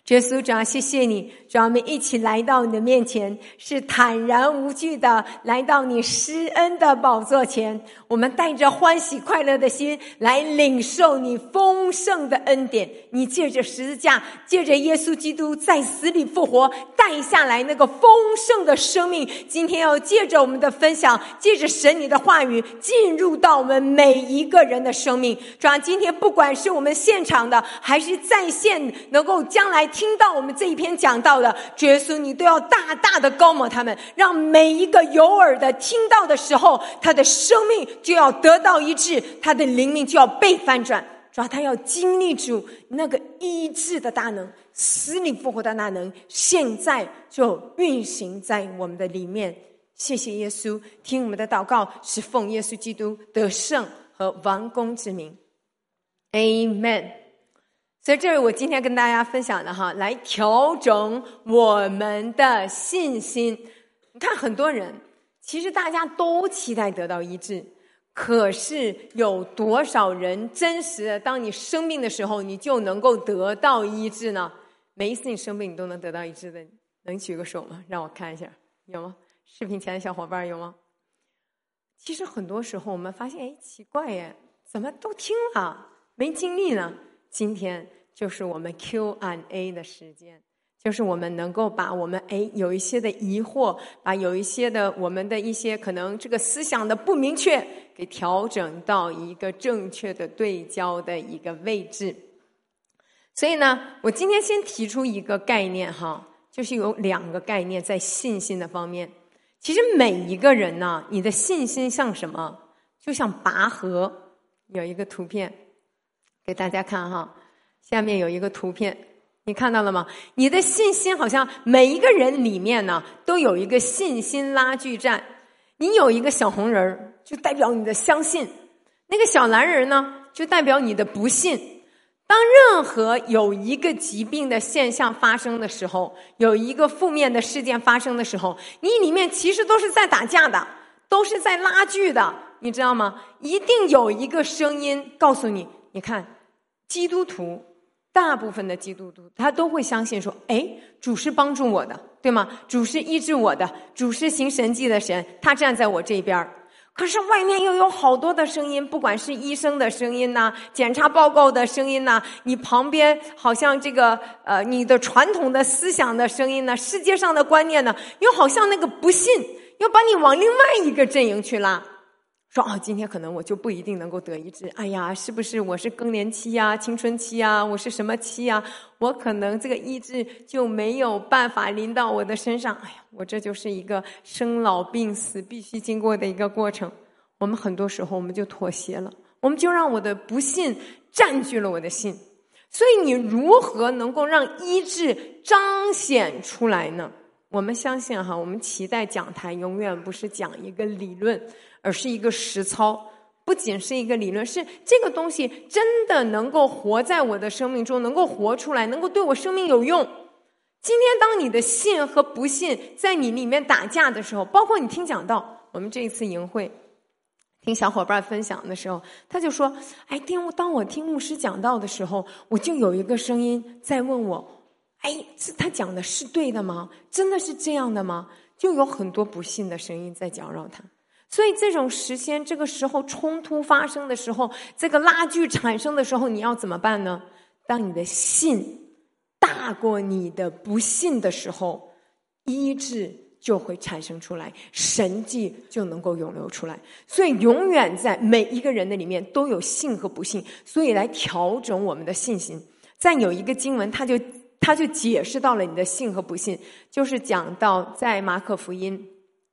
耶稣，主啊，谢谢你，主啊，我们一起来到你的面前，是坦然无惧的来到你施恩的宝座前，我们带着欢喜快乐的心来领受你丰盛的恩典。你借着十字架，借着耶稣基督在死里复活，带下来那个丰盛的生命，今天要借着我们的分享，借着神你的话语进入到我们每一个人的生命。主啊，今天不管是我们现场的还是在线能够将来听到我们这一篇讲道的，主耶稣，你都要大大的高抹他们，让每一个有耳的听到的时候，他的生命就要得到医治，他的灵命就要被翻转。主啊，他要经历住那个医治的大能，死里复活的大能，现在就运行在我们的里面。谢谢耶稣，听我们的祷告是奉耶稣基督得胜和完工之名 Amen。 所以这是我今天跟大家分享的来调整我们的信心。你看很多人其实大家都期待得到医治，可是有多少人真实的当你生病的时候你就能够得到医治呢？每一次你生病你都能得到医治的，能举个手吗？让我看一下，有吗？视频前的小伙伴有吗？其实很多时候我们发现奇怪耶，怎么都听了没经历呢？今天就是我们 Q&A 的时间，就是我们能够把我们有一些的疑惑，把有一些的我们的一些可能这个思想的不明确给调整到一个正确的对焦的一个位置。所以呢，我今天先提出一个概念就是有2个概念在信心的方面。其实每一个人呢，你的信心像什么？就像拔河。有一个图片给大家看下面有一个图片，你看到了吗？你的信心好像每一个人里面呢都有一个信心拉锯战。你有一个小红人就代表你的相信，那个小蓝人呢就代表你的不信。当任何有一个疾病的现象发生的时候，有一个负面的事件发生的时候，你里面其实都是在打架的，都是在拉锯的，你知道吗？一定有一个声音告诉你，你看基督徒，大部分的基督徒他都会相信说，主是帮助我的，对吗？主是医治我的，主是行神迹的神，他站在我这边。可是外面又有好多的声音，不管是医生的声音检查报告的声音你旁边好像这个你的传统的思想的声音世界上的观念又好像那个不信又把你往另外一个阵营去拉，说今天可能我就不一定能够得医治，是不是我是更年期青春期我是什么期我可能这个医治就没有办法临到我的身上，我这就是一个生老病死必须经过的一个过程。我们很多时候我们就妥协了，我们就让我的不信占据了我的信。所以你如何能够让医治彰显出来呢？我们相信我们期待讲台永远不是讲一个理论，而是一个实操。不仅是一个理论，是这个东西真的能够活在我的生命中，能够活出来，能够对我生命有用。今天当你的信和不信在你里面打架的时候，包括你听讲道，我们这一次营会听小伙伴分享的时候，他就说当我听牧师讲道的时候，我就有一个声音在问我，他讲的是对的吗？真的是这样的吗？就有很多不信的声音在搅扰他。所以这种时间，这个时候冲突发生的时候，这个拉锯产生的时候，你要怎么办呢？当你的信大过你的不信的时候，医治就会产生出来，神迹就能够涌流出来。所以永远在每一个人的里面都有信和不信，所以来调整我们的信心。再有一个经文，他就解释到了你的信和不信，就是讲到在马可福音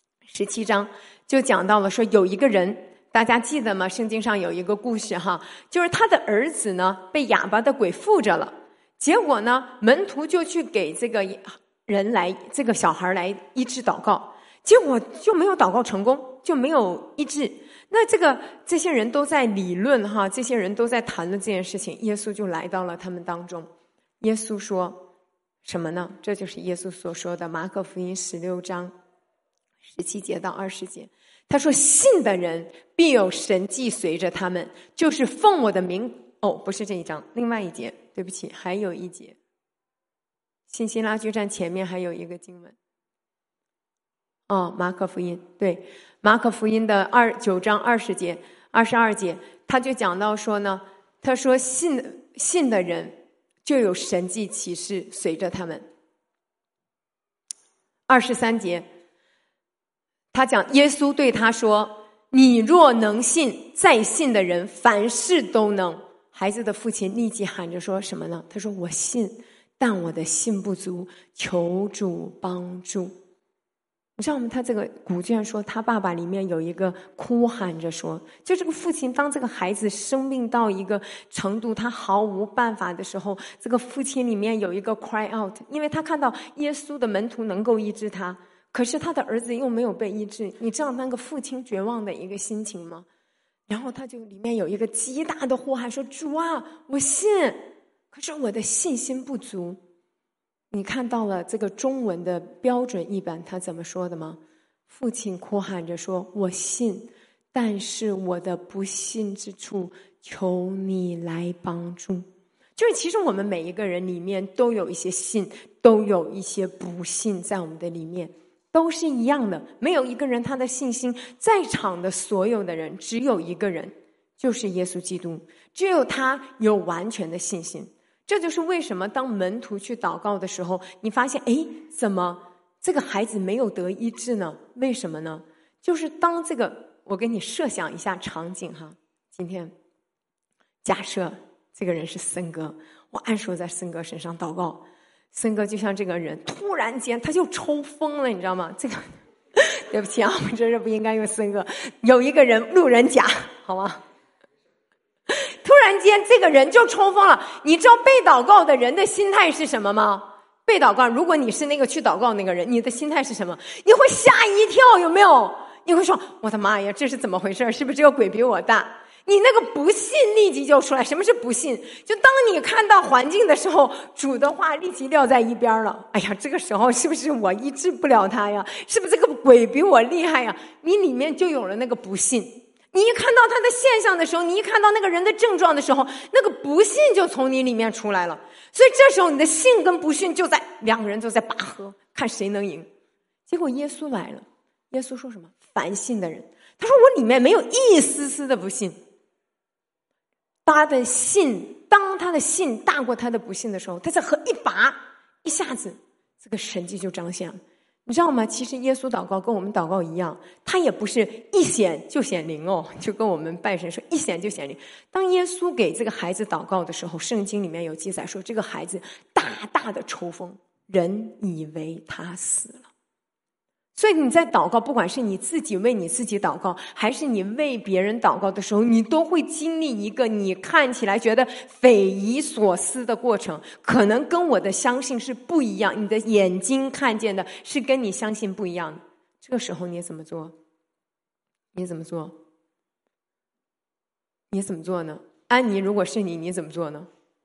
17章就讲到了说，有一个人，大家记得吗？圣经上有一个故事就是他的儿子呢被哑巴的鬼附着了，结果呢门徒就去给这个人来，这个小孩来医治祷告，结果就没有祷告成功，就没有医治。那这些人都在理论这些人都在谈论这件事情，耶稣就来到了他们当中。耶稣说什么呢？这就是耶稣所说的马可福音16章17节到20节。他说，信的人必有神迹随着他们，就是奉我的名。不是这一章，另外一节，对不起，还有一节。 信息拉锯战前面还有一个经文。马可福音，对，马可福音的9章20节、22节，他就讲到说呢，他说信的人就有神迹奇事随着他们。23节，他讲耶稣对他说：“你若能信，在信的人凡事都能。”孩子的父亲立即喊着说什么呢？他说：“我信，但我的信不足，求主帮助。”你知道吗？他这个古卷说，他爸爸里面有一个哭喊着说，就这个父亲，当这个孩子生病到一个程度，他毫无办法的时候，这个父亲里面有一个 cry out， 因为他看到耶稣的门徒能够医治他，可是他的儿子又没有被医治。你知道那个父亲绝望的一个心情吗？然后他就里面有一个极大的呼喊说：“主啊，我信，可是我的信心不足。”你看到了这个中文的标准译本他怎么说的吗？父亲哭喊着说：“我信，但是我的不信之处，求你来帮助。”就是其实我们每一个人里面都有一些信，都有一些不信在我们的里面，都是一样的。没有一个人他的信心，在场的所有的人只有一个人，就是耶稣基督，只有他有完全的信心。这就是为什么当门徒去祷告的时候，你发现怎么这个孩子没有得医治呢？为什么呢？就是当这个，我给你设想一下场景哈。今天假设这个人是森哥，我按手在森哥身上祷告，森哥就像这个人突然间他就抽风了，你知道吗？这个对不起啊，我这是不应该用森哥，有一个人路人甲，好吗？突然间这个人就抽风了。你知道被祷告的人的心态是什么吗？被祷告，如果你是那个去祷告那个人，你的心态是什么？你会吓一跳，有没有？你会说：“我的妈呀，这是怎么回事？是不是这个鬼比我大？”你那个不信立即就出来。什么是不信？就当你看到环境的时候，主的话立即撂在一边了。哎呀，这个时候是不是我医治不了他呀？是不是这个鬼比我厉害呀？你里面就有了那个不信。你一看到他的现象的时候，你一看到那个人的症状的时候，那个不信就从你里面出来了。所以这时候你的信跟不信就在两个人都在拔河，看谁能赢。结果耶稣来了，耶稣说什么？凡信的人，他说我里面没有一丝丝的不信。他的信，当他的信大过他的不信的时候，他在河一拔，一下子这个神迹就彰显了。你知道吗？其实耶稣祷告跟我们祷告一样，他也不是一显就显灵哦，就跟我们拜神说一显就显灵。当耶稣给这个孩子祷告的时候，圣经里面有记载说，这个孩子大大的抽风，人以为他死了。所以你在祷告，不管是你自己为你自己祷告，还是你为别人祷告的时候，你都会经历一个你看起来觉得匪夷所思的过程，可能跟我的相信是不一样，你的眼睛看见的是跟你相信不一样的。这个时候你怎么做？你怎么做？你怎么做呢？安妮，如果是你，你怎么做呢？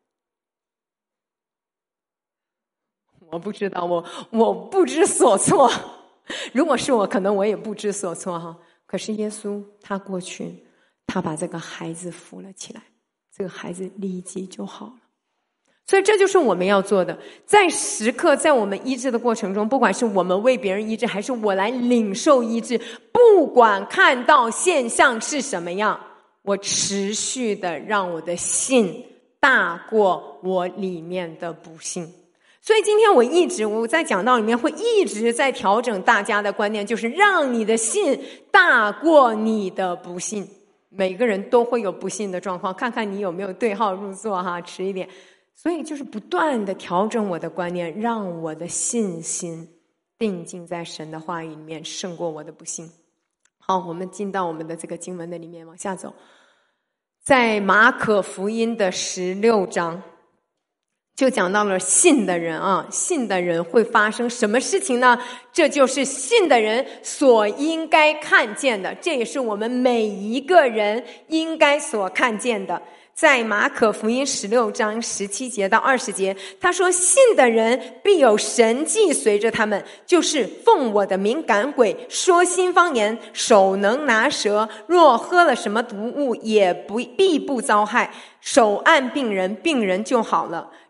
我不知道，我不知所措。如果是我，可能我也不知所措哈。可是耶稣他过去，他把这个孩子扶了起来，这个孩子立即就好了。所以这就是我们要做的，在时刻在我们医治的过程中，不管是我们为别人医治，还是我来领受医治，不管看到现象是什么样，我持续的让我的信大过我里面的不信。所以今天我在讲道里面会一直在调整大家的观念，就是让你的信大过你的不信。每个人都会有不信的状况，看看你有没有对号入座哈，迟一点。所以就是不断的调整我的观念，让我的信心定睛在神的话语里面，胜过我的不信。好，我们进到我们的这个经文的里面，往下走。在马可福音的16章就讲到了信的人啊，信的人会发生什么事情呢？这就是信的人所应该看见的，这也是我们每一个人应该所看见的。在马可福音16章17节到20节，他说信的人必有神迹随着他们，就是奉我的名赶鬼，说新方言，手能拿蛇，若喝了什么毒物也必不遭害，手按病人，病人就好了。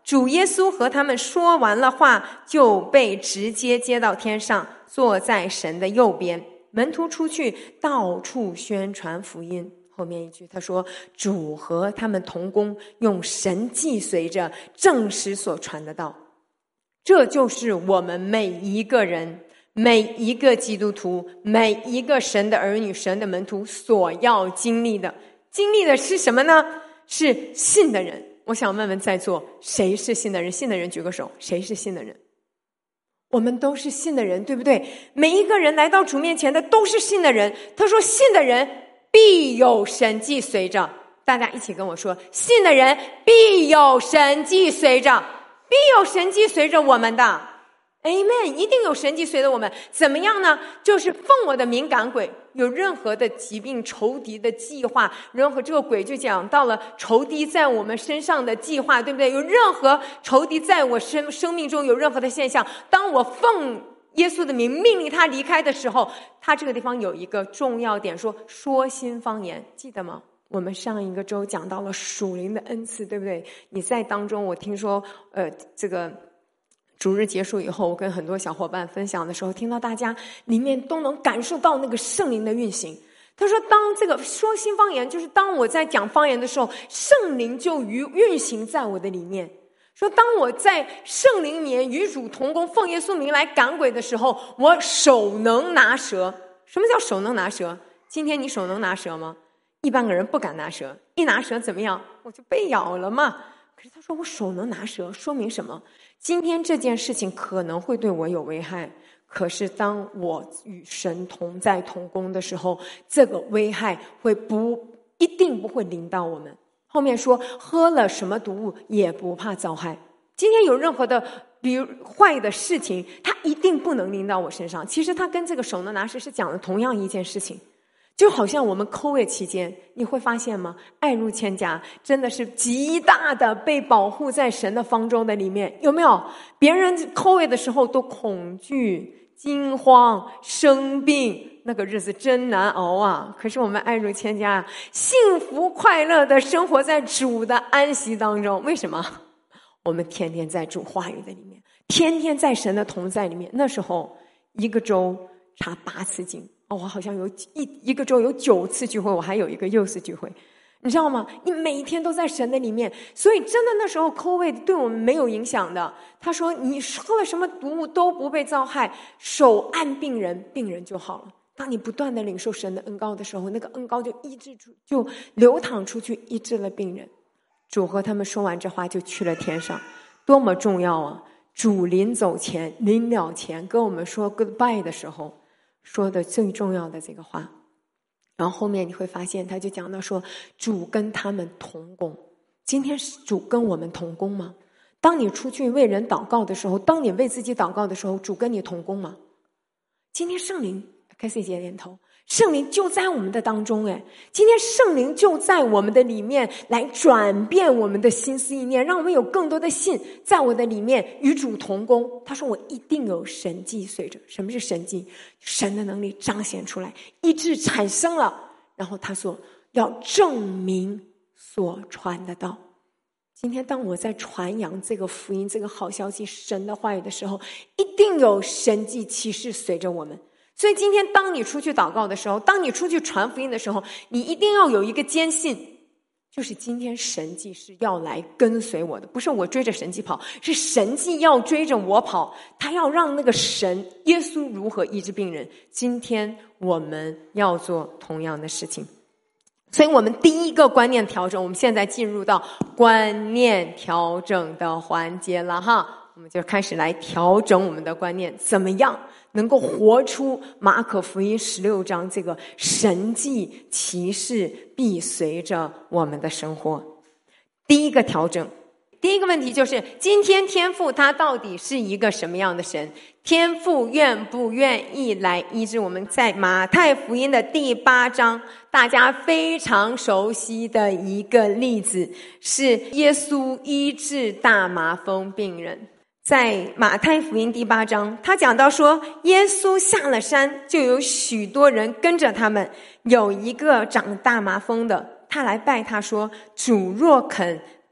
主耶稣和他们说完了话，就被直接接到天上，坐在神的右边。门徒出去到处宣传福音。后面一句他说，主和他们同工，用神迹随着证实所传的道。这就是我们每一个人，每一个基督徒，每一个神的儿女，神的门徒所要经历的。经历的是什么呢？是信的人。我想问问在座，谁是信的人？信的人举个手。谁是信的人？我们都是信的人，对不对？每一个人来到主面前的都是信的人。他说信的人必有神迹随着。大家一起跟我说，信的人必有神迹随着，必有神迹随着我们的。Amen， 一定有神迹随着我们。怎么样呢？就是奉我的名赶鬼，有任何的疾病、仇敌的计划，任何这个鬼就讲到了仇敌在我们身上的计划，对不对？有任何仇敌在我生命中有任何的现象，当我奉耶稣的名命令他离开的时候，他这个地方有一个重要点，说新方言，记得吗？我们上一个周讲到了属灵的恩赐，对不对？你在当中，我听说这个主日结束以后，我跟很多小伙伴分享的时候，听到大家里面都能感受到那个圣灵的运行。他说当这个说新方言，就是当我在讲方言的时候，圣灵就运行在我的里面。说当我在圣灵里面与主同工，奉耶稣名来赶鬼的时候，我手能拿蛇。什么叫手能拿蛇？今天你手能拿蛇吗？一般个人不敢拿蛇，一拿蛇怎么样？我就被咬了嘛。可是他说我手能拿蛇，说明什么？今天这件事情可能会对我有危害，可是当我与神同在同工的时候，这个危害一定不会临到我们。后面说喝了什么毒物也不怕遭害。今天有任何的比如坏的事情，它一定不能临到我身上。其实它跟这个手能拿蛇是讲的同样一件事情。就好像我们 COVID 期间，你会发现吗？爱入千家真的是极大的被保护在神的方舟的里面，有没有？别人 COVID 的时候都恐惧、惊慌、生病，那个日子真难熬啊！可是我们爱入千家幸福快乐的生活在主的安息当中。为什么？我们天天在主话语的里面，天天在神的同在里面。那时候一个周查8次经。我好像有一个周有9次聚会，我还有一个幼师聚会，你知道吗？你每一天都在神的里面，所以真的那时候 COVID 对我们没有影响的。他说你喝了什么毒物都不被遭害，手按病人，病人就好了。当你不断的领受神的恩膏的时候，那个恩膏就流淌出去，医治了病人。主和他们说完这话就去了天上，多么重要啊！主临了前跟我们说 goodbye 的时候说的最重要的这个话。然后后面你会发现他就讲到说主跟他们同工。今天主跟我们同工吗？当你出去为人祷告的时候，当你为自己祷告的时候，主跟你同工吗？今天圣灵开始接点头，圣灵就在我们的当中。今天圣灵就在我们的里面来转变我们的心思意念，让我们有更多的信在我的里面与主同工。他说我一定有神迹随着。什么是神迹？神的能力彰显出来，医治产生了，然后他说要证明所传的道。今天当我在传扬这个福音，这个好消息，神的话语的时候，一定有神迹奇事随着我们。所以今天当你出去祷告的时候，当你出去传福音的时候，你一定要有一个坚信，就是今天神迹是要来跟随我的，不是我追着神迹跑，是神迹要追着我跑。他要让那个神耶稣如何医治病人，今天我们要做同样的事情。所以我们第一个观念调整，我们现在进入到观念调整的环节了哈。我们就开始来调整我们的观念，怎么样能够活出马可福音16章这个神迹奇事必随着我们的生活。第一个调整，第一个问题就是今天天父他到底是一个什么样的神？天父愿不愿意来医治我们？在马太福音的第8章，大家非常熟悉的一个例子是耶稣医治大麻风病人。在马太福音第8章，他讲到说耶稣下了山，就有许多人跟着他们。有一个长大麻风的，他来拜他说，主若肯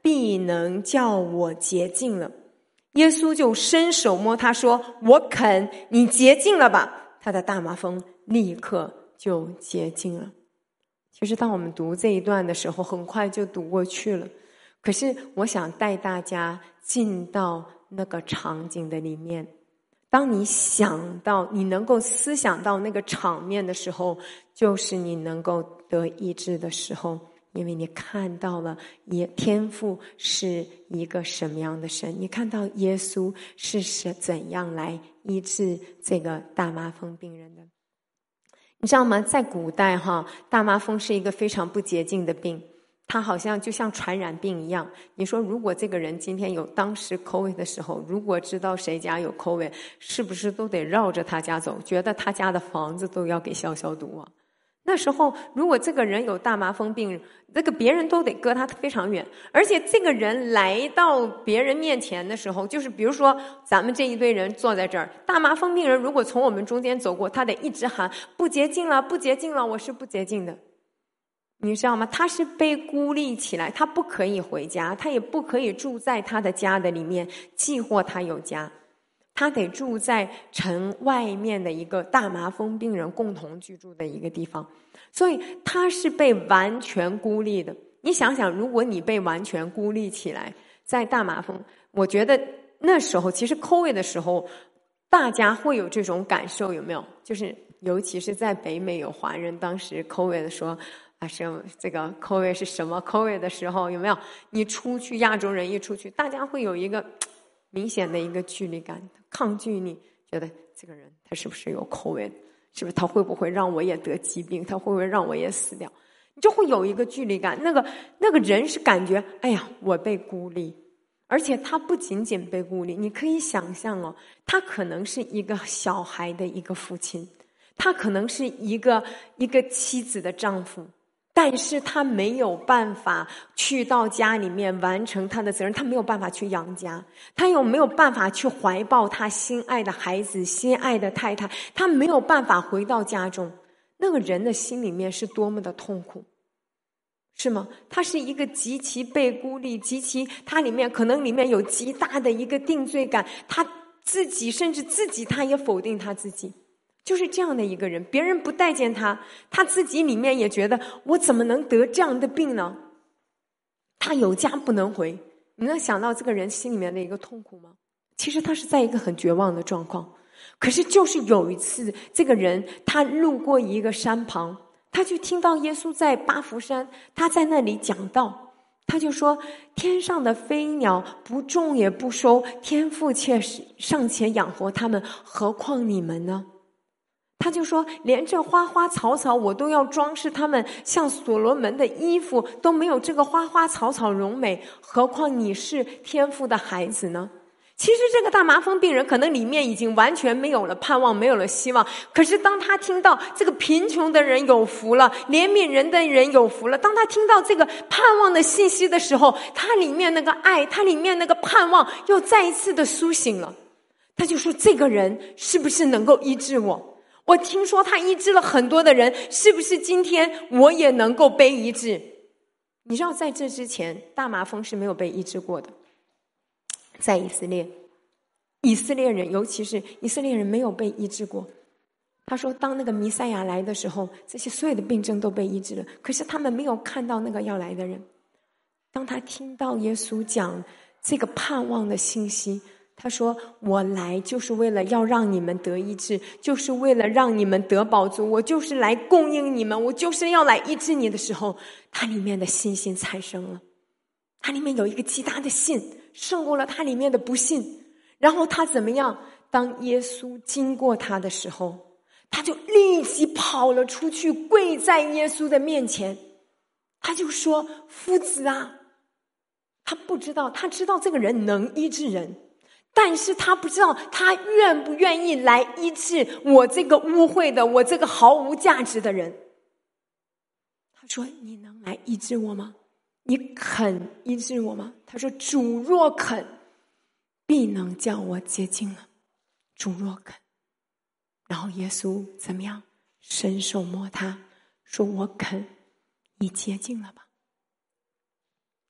必能叫我洁净了。耶稣就伸手摸他说，我肯，你洁净了吧。他的大麻风立刻就洁净了。其实当我们读这一段的时候，很快就读过去了。可是我想带大家进到那个场景的里面。当你想到，你能够思想到那个场面的时候，就是你能够得医治的时候。因为你看到了天父是一个什么样的神，你看到耶稣是怎样来医治这个大麻风病人的。你知道吗？在古代大麻风是一个非常不洁净的病，它好像就像传染病一样。你说如果这个人今天有当时 COVID 的时候，如果知道谁家有 COVID， 是不是都得绕着他家走，觉得他家的房子都要给消毒啊？那时候如果这个人有大麻风病，这个别人都得隔他非常远。而且这个人来到别人面前的时候，就是比如说咱们这一堆人坐在这儿，大麻风病人如果从我们中间走过，他得一直喊不洁净了，不洁净了，我是不洁净的。你知道吗？他是被孤立起来，他不可以回家，他也不可以住在他的家的里面，既或他有家，他得住在城外面的一个大麻风病人共同居住的一个地方。所以他是被完全孤立的。你想想，如果你被完全孤立起来，在大麻风，我觉得那时候其实 COVID 的时候大家会有这种感受，有没有？就是尤其是在北美有华人当时 COVID 的说这个 COVID 是什么 COVID 的时候，有没有？你出去，亚洲人一出去，大家会有一个明显的一个距离感，抗拒你，觉得这个人他是不是有 COVID， 是不是他会不会让我也得疾病，他会不会让我也死掉，你就会有一个距离感。那个人是感觉哎呀我被孤立。而且他不仅仅被孤立，你可以想象他可能是一个小孩的一个父亲，他可能是一个妻子的丈夫，但是他没有办法去到家里面完成他的责任，他没有办法去养家，他又没有办法去怀抱他心爱的孩子，心爱的太太，他没有办法回到家中。那个人的心里面是多么的痛苦，是吗？他是一个极其被孤立，极其他可能里面有极大的一个定罪感，他自己甚至自己他也否定他自己，就是这样的一个人。别人不待见他，他自己里面也觉得我怎么能得这样的病呢？他有家不能回。你能想到这个人心里面的一个痛苦吗？其实他是在一个很绝望的状况。可是就是有一次，这个人他路过一个山旁，他就听到耶稣在八福山，他在那里讲道，他就说天上的飞鸟不种也不收，天父却尚且养活他们，何况你们呢？他就说连这花花草草我都要装饰他们，像所罗门的衣服都没有这个花花草草荣美，何况你是天父的孩子呢？其实这个大麻风病人可能里面已经完全没有了盼望，没有了希望。可是当他听到这个贫穷的人有福了，怜悯人的人有福了，当他听到这个盼望的信息的时候，他里面那个爱，他里面那个盼望又再一次的苏醒了。他就说这个人是不是能够医治我？我听说他医治了很多的人，是不是今天我也能够被医治？你知道在这之前大麻风是没有被医治过的。在以色列人，尤其是以色列人没有被医治过。他说当那个弥赛亚来的时候，这些所有的病症都被医治了，可是他们没有看到那个要来的人。当他听到耶稣讲这个盼望的信息，他说我来就是为了要让你们得医治，就是为了让你们得饱足，我就是来供应你们，我就是要来医治你的时候，他里面的信心产生了。他里面有一个极大的信，胜过了他里面的不信。然后他怎么样？当耶稣经过他的时候，他就立即跑了出去，跪在耶稣的面前。他就说夫子啊，他不知道，他知道这个人能医治人，但是他不知道他愿不愿意来医治我这个污秽的，我这个毫无价值的人。他说你能来医治我吗？你肯医治我吗？他说主若肯，必能叫我洁净了。主若肯。然后耶稣怎么样？伸手摸他，说我肯，你洁净了吧。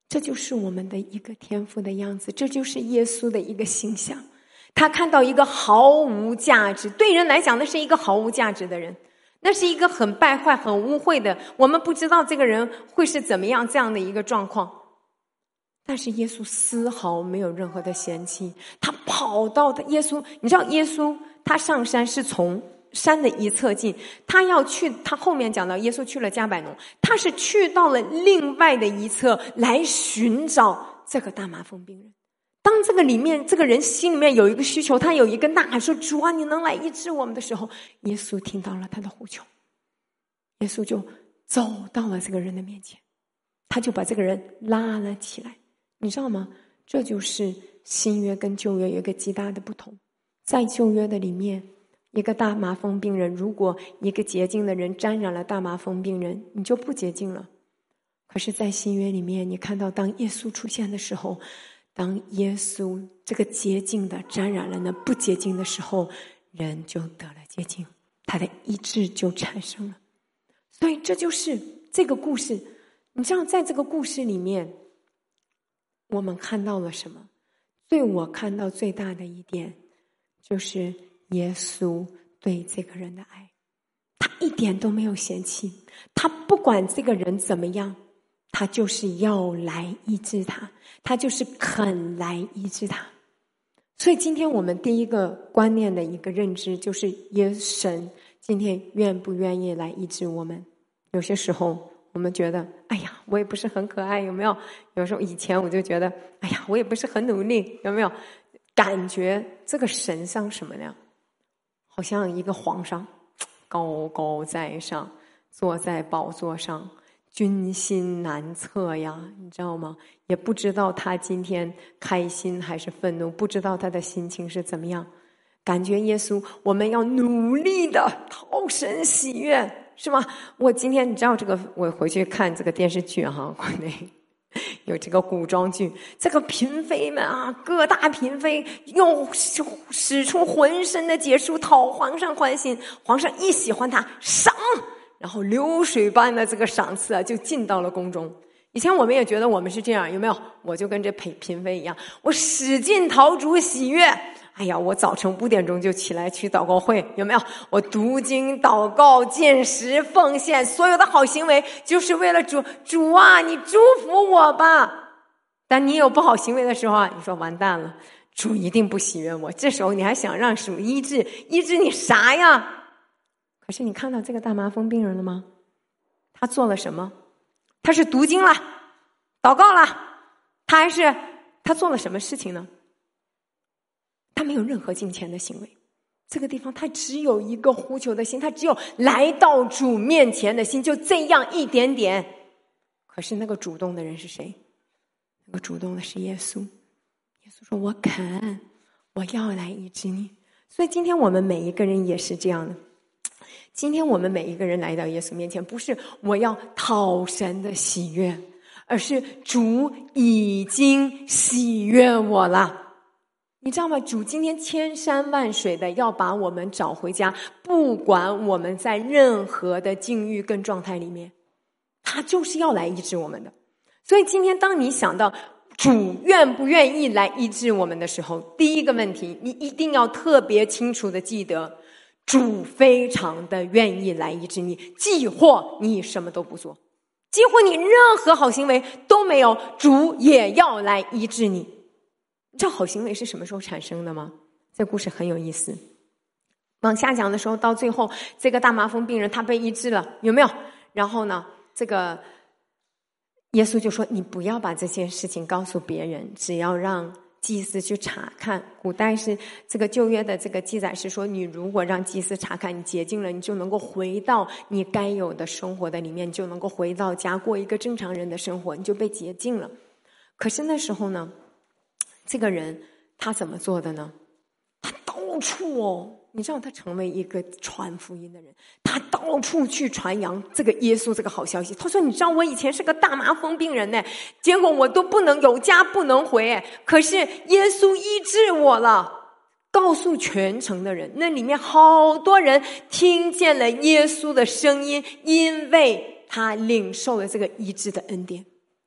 这就是我们的一个天父的样子，这就是耶稣的一个形象。他看到一个毫无价值，对人来讲那是一个毫无价值的人，那是一个很败坏很污秽的，我们不知道这个人会是怎么样这样的一个状况。但是耶稣丝毫没有任何的嫌弃，他跑到的耶稣，你知道耶稣他上山是从山的一侧进，他要去，他后面讲到耶稣去了迦百农，他是去到了另外的一侧来寻找这个大麻风病人。当这个里面这个人心里面有一个需求，他有一个呐喊说主啊你能来医治我们的时候，耶稣听到了他的呼求，耶稣就走到了这个人的面前，他就把这个人拉了起来。你知道吗？这就是新约跟旧约有一个极大的不同。在旧约的里面，一个大麻风病人，如果一个洁净的人沾染了大麻风病人，你就不洁净了。可是在新约里面，你看到当耶稣出现的时候，当耶稣这个洁净的沾染了那不洁净的时候，人就得了洁净，他的医治就产生了。所以这就是这个故事。你知道在这个故事里面我们看到了什么？对我看到最大的一点就是耶稣对这个人的爱，他一点都没有嫌弃，他不管这个人怎么样，他就是要来医治他，他就是肯来医治他。所以今天我们第一个观念的一个认知就是神今天愿不愿意来医治我们。有些时候我们觉得哎呀我也不是很可爱，有没有？有时候以前我就觉得哎呀我也不是很努力，有没有？感觉这个神像什么呢？好像一个皇上高高在上，坐在宝座上，军心难测呀，你知道吗？也不知道他今天开心还是愤怒，不知道他的心情是怎么样。感觉耶稣我们要努力的讨神喜悦，是吗？我今天你知道这个，我回去看这个电视剧哈，国内有这个古装剧，这个嫔妃们啊，各大嫔妃用使出浑身的解数讨皇上欢心，皇上一喜欢他赏，然后流水般的这个赏赐啊，就进到了宫中。以前我们也觉得我们是这样，有没有？我就跟这嫔妃一样，我使劲讨主喜悦。哎呀，我早晨5点钟就起来去祷告会，有没有？我读经、祷告、禁食、奉献，所有的好行为就是为了主。主啊，你祝福我吧。但你有不好行为的时候啊，你说完蛋了，主一定不喜悦我。这时候你还想让主医治你啥呀？可是你看到这个大麻风病人了吗？他做了什么？他是读经了，祷告了，他做了什么事情呢？他没有任何金钱的行为，这个地方他只有一个呼求的心，他只有来到主面前的心，就这样一点点。可是那个主动的人是谁？那个主动的是耶稣。耶稣说我肯，我要来医治你。所以今天我们每一个人也是这样的。今天我们每一个人来到耶稣面前，不是我要讨神的喜悦，而是主已经喜悦我了。你知道吗？主今天千山万水的要把我们找回家，不管我们在任何的境遇跟状态里面，他就是要来医治我们的。所以今天当你想到主愿不愿意来医治我们的时候，第一个问题你一定要特别清楚的记得，主非常的愿意来医治你，即或你什么都不做，几乎你任何好行为都没有，主也要来医治你。你知道好行为是什么时候产生的吗？这故事很有意思。往下讲的时候，到最后这个大麻风病人他被医治了，有没有？然后呢，这个耶稣就说你不要把这件事情告诉别人，只要让祭司去查看。古代是这个旧约的这个记载是说，你如果让祭司查看，你洁净了，你就能够回到你该有的生活的里面，就能够回到家过一个正常人的生活，你就被洁净了。可是那时候呢，这个人他怎么做的呢？他到处你知道他成为一个传福音的人，他到处去传扬这个耶稣这个好消息。他说你知道我以前是个大麻风病人呢，结果我都不能有家不能回，可是耶稣医治我了，告诉全城的人。那里面好多人听见了耶稣的声音，因为他领受了这个医治的恩典。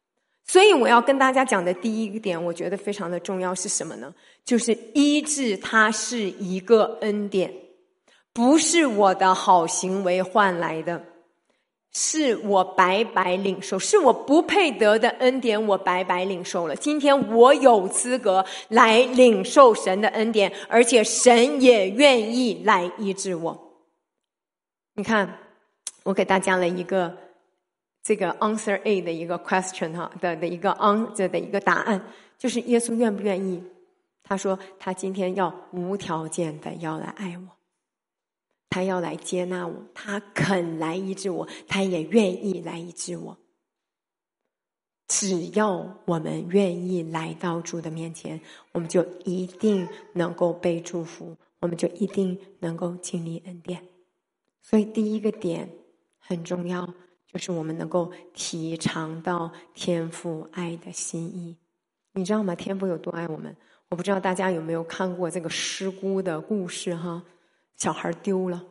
所以我要跟大家讲的第一个点，我觉得非常的重要是什么呢？就是医治它是一个恩典，不是我的好行为换来的，是我白白领受，是我不配得的恩典，我白白领受了。今天我有资格来领受神的恩典，而且神也愿意来医治我。你看，我给大家了一个这个 answer A 的一个 question 的一个 answer 的一个答案，就是耶稣愿不愿意？他说他今天要无条件的要来爱我，他要来接纳我，他肯来医治我，他也愿意来医治我。只要我们愿意来到主的面前，我们就一定能够被祝福，我们就一定能够经历恩典。所以第一个点很重要，就是我们能够体尝到天父爱的心意。你知道吗？天父有多爱我们？我不知道大家有没有看过这个失孤的故事哈？小孩丢了，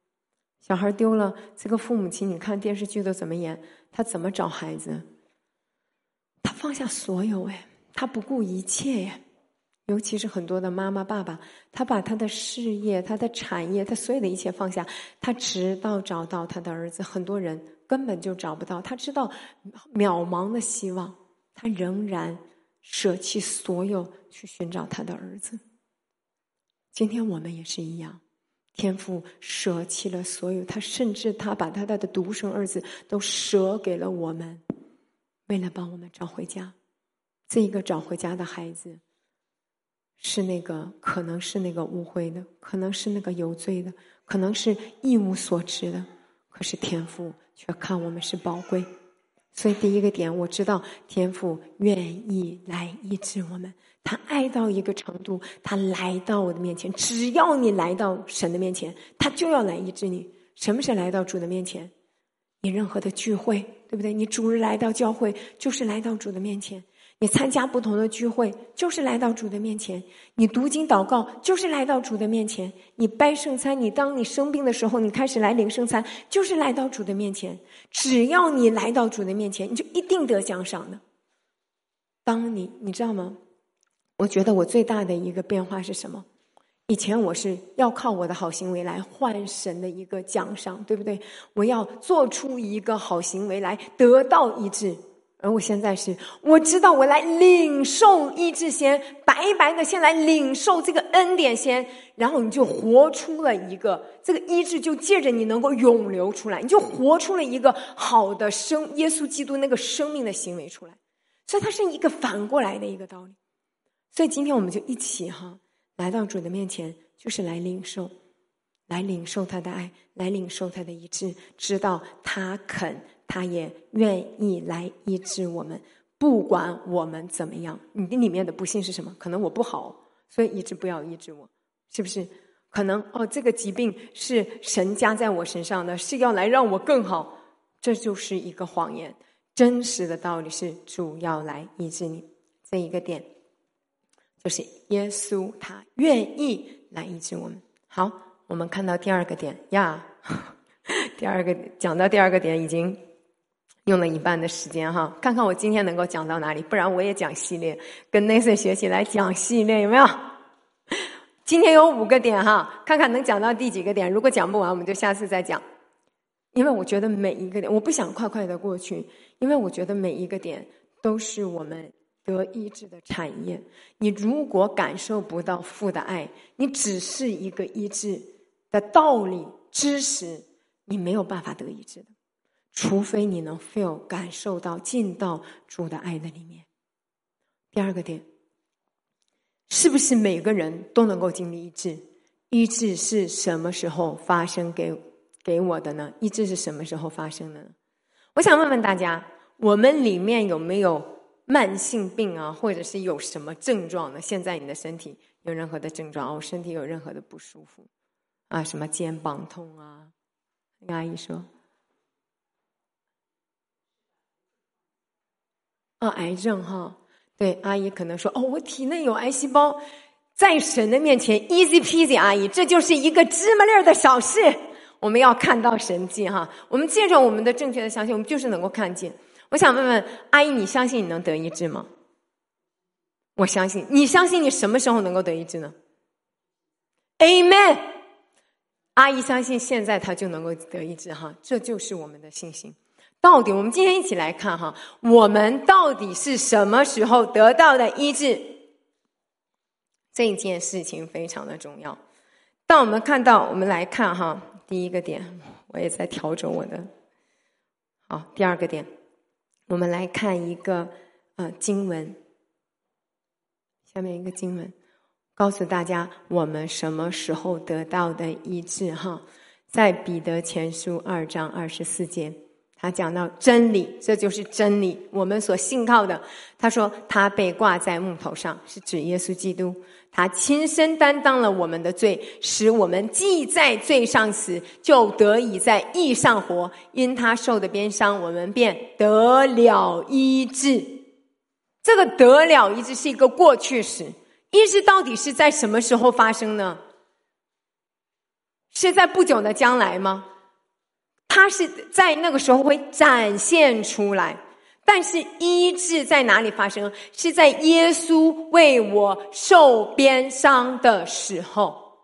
这个父母亲，你看电视剧都怎么演？他怎么找孩子？他放下所有他不顾一切尤其是很多的妈妈爸爸，他把他的事业、他的产业、他所有的一切放下，他直到找到他的儿子。很多人根本就找不到，他知道渺茫的希望，他仍然舍弃所有去寻找他的儿子。今天我们也是一样，天父舍弃了所有，他甚至他把他的独生儿子都舍给了我们，为了帮我们找回家。这一个找回家的孩子是那个，可能是那个污秽的，可能是那个有罪的，可能是一无所知的，可是天父却看我们是宝贵。所以第一个点，我知道天父愿意来医治我们，他爱到一个程度，他来到我的面前，只要你来到神的面前，他就要来医治你。什么是来到主的面前？你任何的聚会，对不对？你主日来到教会，就是来到主的面前。你参加不同的聚会，就是来到主的面前。你读经祷告，就是来到主的面前。你掰圣餐，当你生病的时候，你开始来领圣餐，就是来到主的面前。只要你来到主的面前，你就一定得奖赏的。当你知道吗？我觉得我最大的一个变化是什么？以前我是要靠我的好行为来换神的一个奖赏，对不对？我要做出一个好行为来得到医治。而我现在是，我知道我来领受医治先，白白的先来领受这个恩典先，然后你就活出了一个，这个医治就借着你能够涌流出来，你就活出了一个好的耶稣基督那个生命的行为出来。所以它是一个反过来的一个道理。所以今天我们就一起来到主的面前，就是来领受他的爱，来领受他的医治，知道他肯，他也愿意来医治我们，不管我们怎么样。你里面的不幸是什么？可能我不好，所以一直不要医治我，是不是？可能这个疾病是神加在我身上的，是要来让我更好，这就是一个谎言。真实的道理是主要来医治你。这一个点就是耶稣他愿意来医治我们。好，我们看到第二个点讲到第二个点已经用了一半的时间看看我今天能够讲到哪里，不然我也讲系列，跟 Nathan 学习来讲系列，有没有？今天有5个点看看能讲到第几个点，如果讲不完我们就下次再讲。因为我觉得每一个点，我不想快快的过去，因为我觉得每一个点都是我们得医治的产业。你如果感受不到父的爱，你只是一个医治的道理知识，你没有办法得医治的，除非你能 feel 感受到进到主的爱的里面。第二个点，是不是每个人都能够经历医治？医治是什么时候发生给我的呢？医治是什么时候发生的呢？我想问问大家，我们里面有没有慢性病或者是有什么症状呢？现在你的身体有任何的症状我身体有任何的不舒服什么肩膀痛阿姨说癌症对，阿姨可能说我体内有癌细胞，在神的面前 easy peasy， 阿姨这就是一个芝麻粒的小事。我们要看到神迹我们借着我们的正确的相信，我们就是能够看见。 我想问问阿姨，你相信你能得医治吗？我相信。你相信你什么时候能够得医治呢？ Amen。 阿姨相信现在她就能够得医治哈，这就是我们的信心。到底我们今天一起来看哈，我们到底是什么时候得到的医治？这一件事情非常的重要。当我们看到，我们来看哈，第一个点，我也在调整我的。好，第二个点，我们来看一个经文，下面一个经文告诉大家我们什么时候得到的医治哈。在彼得前书2章24节，他讲到真理，这就是真理，我们所信靠的。他说他被挂在木头上，是指耶稣基督，他亲身担当了我们的罪，使我们既在罪上死，就得以在义上活。因他受的鞭伤，我们便得了医治。这个得了医治是一个过去时，医治到底是在什么时候发生呢？是在不久的将来吗？它是在那个时候会展现出来。但是医治在哪里发生？是在耶稣为我受鞭伤的时候。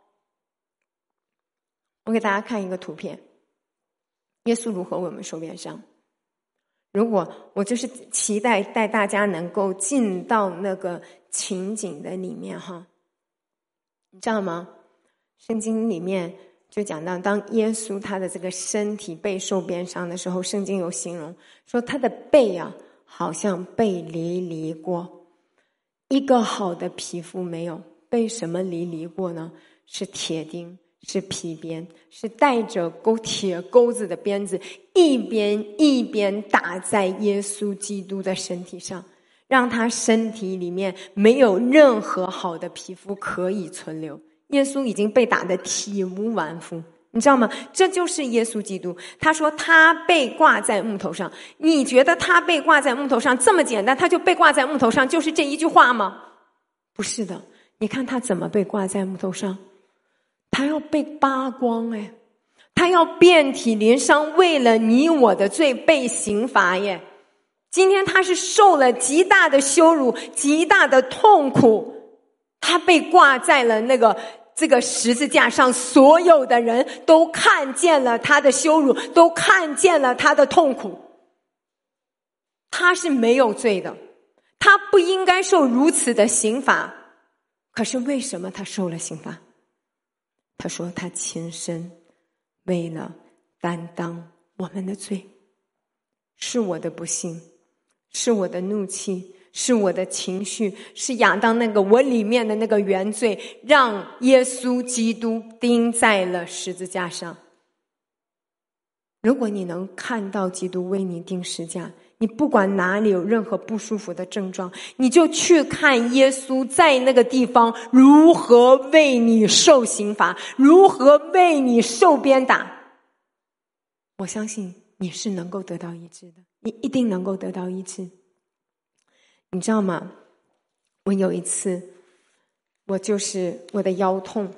我给大家看一个图片，耶稣如何为我们受鞭伤。如果我就是期待带大家能够进到那个情景的里面哈，你知道吗？圣经里面就讲到，当耶稣他的这个身体被受鞭伤的时候，圣经有形容说他的背啊好像被犁过，一个好的皮肤没有。被什么犁过呢？是铁钉，是皮鞭，是带着铁钩子的鞭子，一边打在耶稣基督的身体上，让他身体里面没有任何好的皮肤可以存留。耶稣已经被打得体无完肤，你知道吗？这就是耶稣基督。他说他被挂在木头上，你觉得他被挂在木头上这么简单，他就被挂在木头上就是这一句话吗？不是的，你看他怎么被挂在木头上，他要被扒光哎，他要遍体鳞伤，为了你我的罪被刑罚耶。今天他是受了极大的羞辱，极大的痛苦，他被挂在了这个十字架上，所有的人都看见了他的羞辱，都看见了他的痛苦。他是没有罪的，他不应该受如此的刑罚，可是为什么他受了刑罚？他说他亲身为了担当我们的罪，是我的不幸，是我的怒气，是我的情绪，是亚当那个我里面的那个原罪，让耶稣基督钉在了十字架上。如果你能看到基督为你钉十字架，你不管哪里有任何不舒服的症状，你就去看耶稣在那个地方如何为你受刑罚，如何为你受鞭打。我相信你是能够得到医治的，你一定能够得到医治。你知道吗？我有一次，我的腰痛，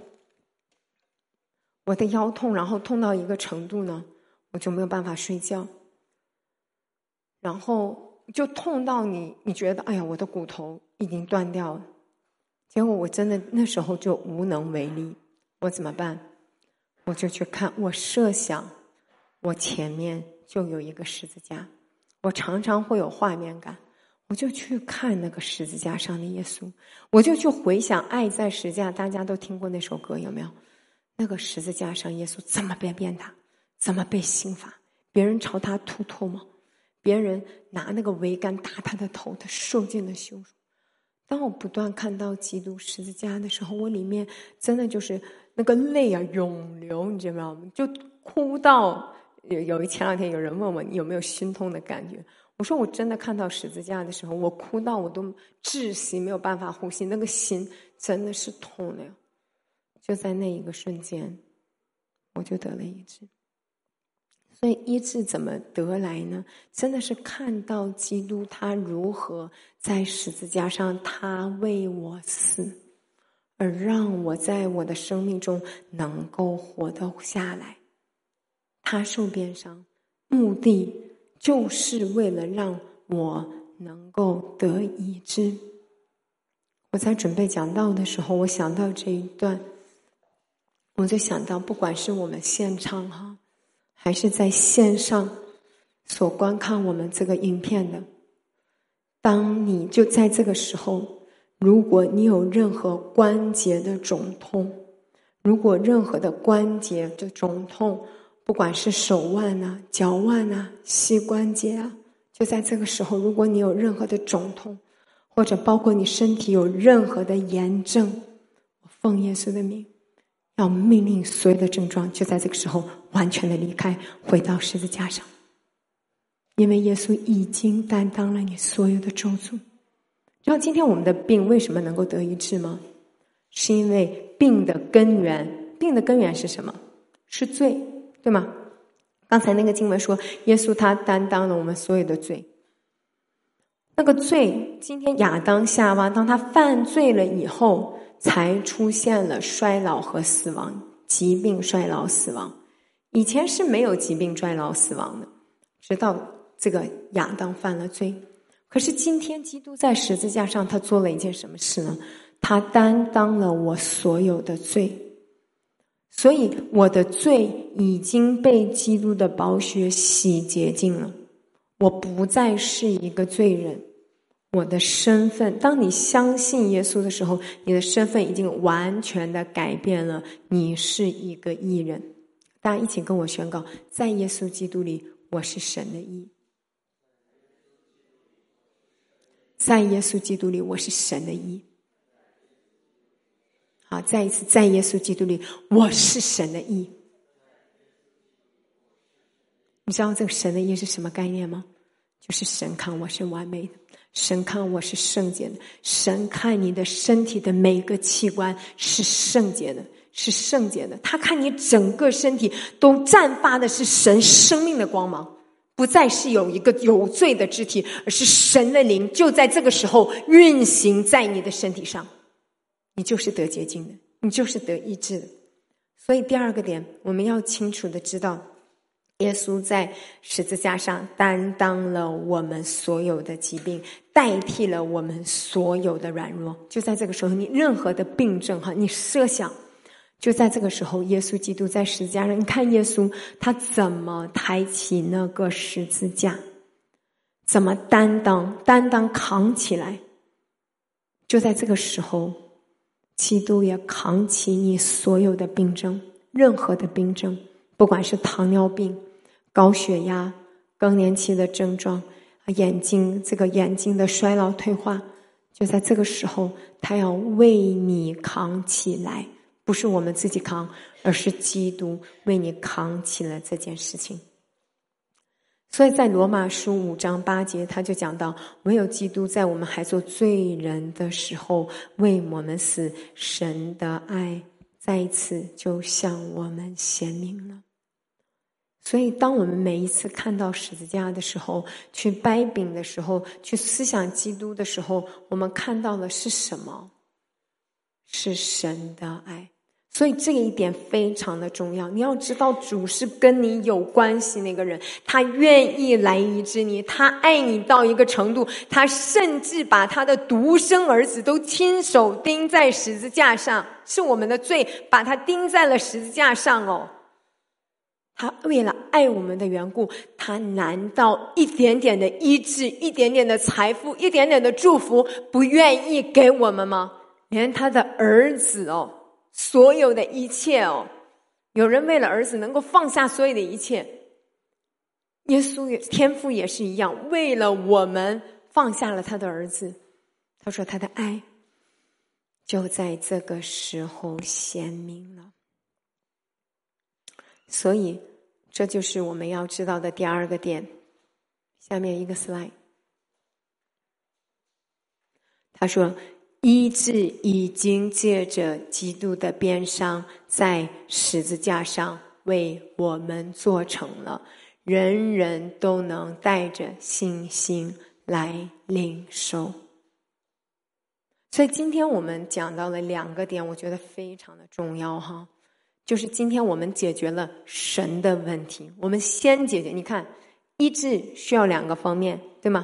然后痛到一个程度呢，我就没有办法睡觉，然后就痛到你觉得哎呀，我的骨头已经断掉了。结果我真的那时候就无能为力，我怎么办？我就去看，我设想我前面就有一个十字架，我常常会有画面感，我就去看那个十字架上的耶稣，我就去回想《爱在十字架》，大家都听过那首歌有没有？那个十字架上耶稣怎么被鞭打，怎么被刑罚，别人朝他吐唾沫，别人拿那个桅杆打他的头，他受尽了羞辱。当我不断看到基督十字架的时候，我里面真的就是那个泪啊涌流，你知道吗？就哭到前两天有人问我你有没有心痛的感觉，我说我真的看到十字架的时候，我哭到我都窒息，没有办法呼吸，那个心真的是痛了。就在那一个瞬间，我就得了医治。所以医治怎么得来呢？真的是看到基督他如何在十字架上，他为我死，而让我在我的生命中能够活得下来。他受鞭伤，目的就是为了让我能够得医治。我在准备讲道的时候，我想到这一段，我就想到不管是我们现场还是在线上所观看我们这个影片的，当你就在这个时候，如果你有任何关节的肿痛，如果任何的关节的肿痛，不管是手腕脚腕膝关节就在这个时候，如果你有任何的肿痛，或者包括你身体有任何的炎症，我奉耶稣的名，要命令所有的症状就在这个时候完全的离开，回到十字架上。因为耶稣已经担当了你所有的咒诅。然后今天我们的病为什么能够得医治吗？是因为病的根源是什么？是罪，对吗？刚才那个经文说，耶稣他担当了我们所有的罪。那个罪，今天亚当夏娃当他犯罪了以后，才出现了衰老和死亡，疾病、衰老、死亡。以前是没有疾病、衰老、死亡的，直到这个亚当犯了罪。可是今天基督在十字架上，他做了一件什么事呢？他担当了我所有的罪，所以我的罪已经被基督的宝血洗洁净了，我不再是一个罪人。我的身份，当你相信耶稣的时候，你的身份已经完全的改变了，你是一个义人。大家一起跟我宣告，在耶稣基督里，我是神的义。在耶稣基督里，我是神的义。好，再一次，在耶稣基督里，我是神的义。你知道这个神的义是什么概念吗？就是神看我是完美的，神看我是圣洁的，神看你的身体的每个器官是圣洁的，是圣洁的。他看你整个身体都绽发的是神生命的光芒，不再是有一个有罪的肢体，而是神的灵就在这个时候运行在你的身体上，你就是得洁净的，你就是得医治的。所以第二个点，我们要清楚的知道，耶稣在十字架上担当了我们所有的疾病，代替了我们所有的软弱。就在这个时候，你任何的病症你设想，就在这个时候，耶稣基督在十字架上，你看耶稣他怎么抬起那个十字架，怎么担当扛起来。就在这个时候，基督也扛起你所有的病症，任何的病症，不管是糖尿病、高血压、更年期的症状，眼睛的衰老退化，就在这个时候，他要为你扛起来，不是我们自己扛，而是基督为你扛起了这件事情。所以在罗马书5章8节，他就讲到，唯有基督在我们还做罪人的时候为我们死，神的爱再一次就向我们显明了。所以当我们每一次看到十字架的时候，去掰饼的时候，去思想基督的时候，我们看到的是什么？是神的爱。所以这一点非常的重要，你要知道主是跟你有关系那个人，他愿意来医治你，他爱你到一个程度，他甚至把他的独生儿子都亲手钉在十字架上，是我们的罪把他钉在了十字架上他为了爱我们的缘故，他难道一点点的医治，一点点的财富，一点点的祝福不愿意给我们吗？连他的儿子所有的一切有人为了儿子能够放下所有的一切，耶稣天父也是一样，为了我们放下了他的儿子。他说他的爱就在这个时候显明了。所以这就是我们要知道的第二个点。下面一个 slide， 他说医治已经借着基督的鞭伤在十字架上为我们做成了，人人都能带着信心来领受。所以今天我们讲到了两个点，我觉得非常的重要就是今天我们解决了神的问题，我们先解决，你看医治需要两个方面，对吗？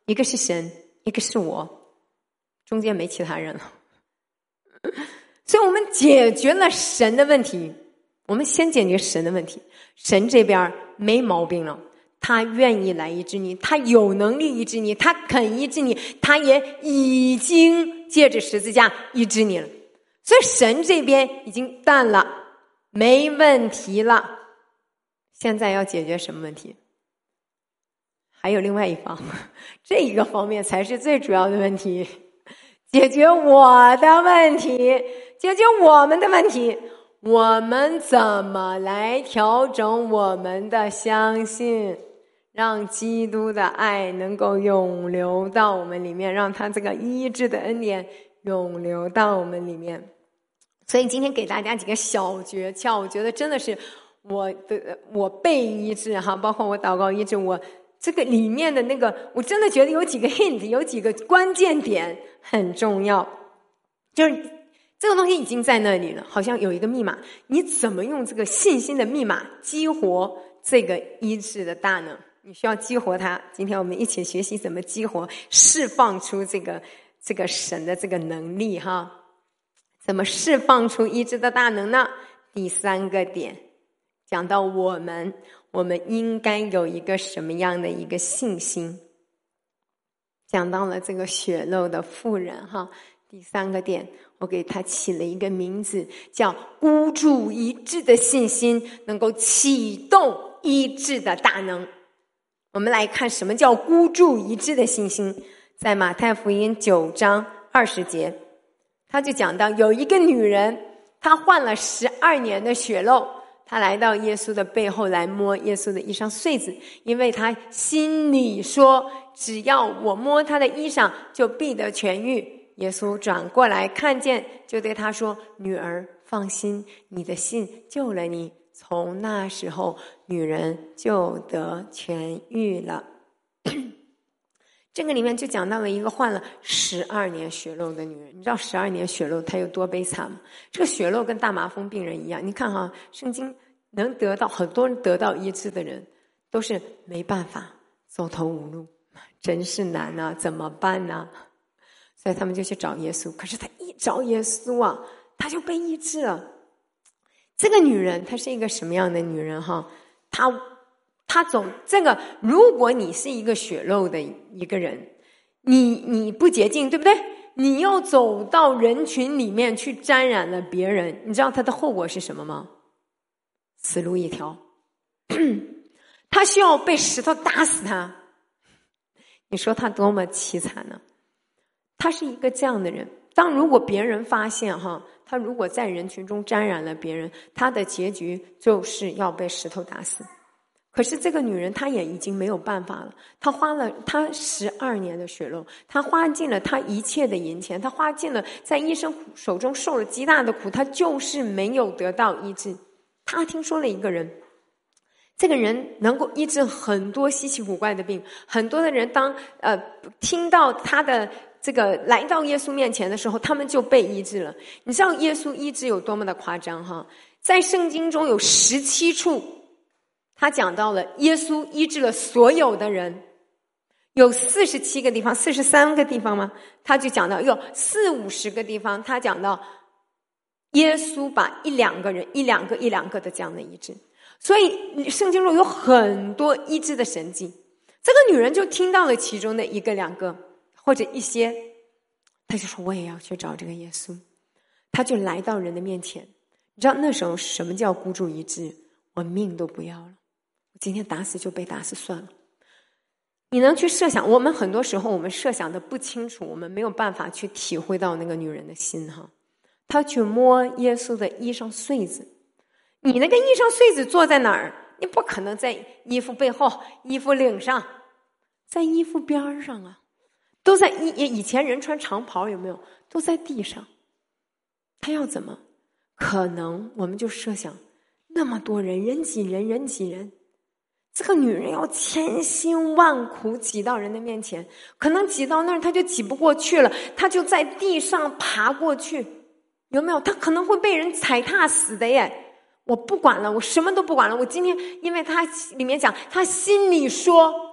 一个是神，一个是我，中间没其他人了。所以我们解决了神的问题，我们先解决神的问题。神这边没毛病了，他愿意来医治你，他有能力医治你，他肯医治你，他也已经借着十字架医治你了。所以神这边已经淡了，没问题了。现在要解决什么问题？还有另外一方，这一个方面才是最主要的问题，解决我的问题，解决我们的问题。我们怎么来调整我们的相信，让基督的爱能够永流到我们里面，让他这个医治的恩典永流到我们里面。所以今天给大家几个小诀窍，我觉得真的是我被医治哈，包括我祷告医治，我这个里面的那个，我真的觉得有几个 hint， 有几个关键点很重要。就是这个东西已经在那里了，好像有一个密码，你怎么用这个信心的密码激活这个医治的大能？你需要激活它。今天我们一起学习怎么激活，释放出这个神的这个能力哈。怎么释放出医治的大能呢？第3个点讲到我们应该有一个什么样的一个信心，讲到了这个血漏的妇人哈。第3个点我给他起了一个名字，叫孤注一掷的信心能够启动医治的大能。我们来看什么叫孤注一掷的信心。在马太福音9章20节，他就讲到有一个女人，她患了12年的血漏，她来到耶稣的背后来摸耶稣的衣裳穗子，因为她心里说，只要我摸他的衣裳就必得痊愈。耶稣转过来看见，就对她说，女儿放心，你的信救了你。从那时候女人就得痊愈了。这个里面就讲到了一个患了12年血漏的女人。你知道12年血漏她有多悲惨吗？这个血漏跟大麻风病人一样，你看哈，圣经能得到很多人得到医治的人都是没办法，走投无路，真是难啊，怎么办呢？所以他们就去找耶稣，可是他一找耶稣啊，他就被医治了。这个女人她是一个什么样的女人哈？她走这个，如果你是一个血漏的一个人，你不洁净，对不对？你又走到人群里面去沾染了别人，你知道他的后果是什么吗？死路一条。他需要被石头打死他。你说他多么凄惨呢？他是一个这样的人，如果别人发现哈，他如果在人群中沾染了别人，他的结局就是要被石头打死。可是这个女人她也已经没有办法了，她花了她12年的血漏，她花尽了她一切的银钱，她花尽了在医生手中受了极大的苦，她就是没有得到医治。她听说了一个人，这个人能够医治很多稀奇古怪的病，很多的人听到他的这个来到耶稣面前的时候，他们就被医治了。你知道耶稣医治有多么的夸张哈？在圣经中有17处他讲到了耶稣医治了所有的人，有47个地方，43个地方吗？他就讲到有40-50个地方，他讲到耶稣把一两个人一两个的这样的医治。所以圣经中有很多医治的神迹，这个女人就听到了其中的1个2个或者一些，她就说我也要去找这个耶稣。她就来到人的面前。你知道那时候什么叫孤注一掷？我命都不要了，我今天打死就被打死算了。你能去设想，我们很多时候我们设想的不清楚，我们没有办法去体会到那个女人的心哈。她去摸耶稣的衣裳穗子，你那个衣裳穗子坐在哪儿？你不可能在衣服背后、衣服领上，在衣服边上啊，都在以前人穿长袍有没有？都在地上。他要怎么？可能我们就设想那么多人，人挤人，这个女人要千辛万苦挤到人的面前，可能挤到那儿她就挤不过去了，她就在地上爬过去，有没有？她可能会被人踩踏死的耶。我不管了，我什么都不管了。我今天，因为他里面讲，他心里说，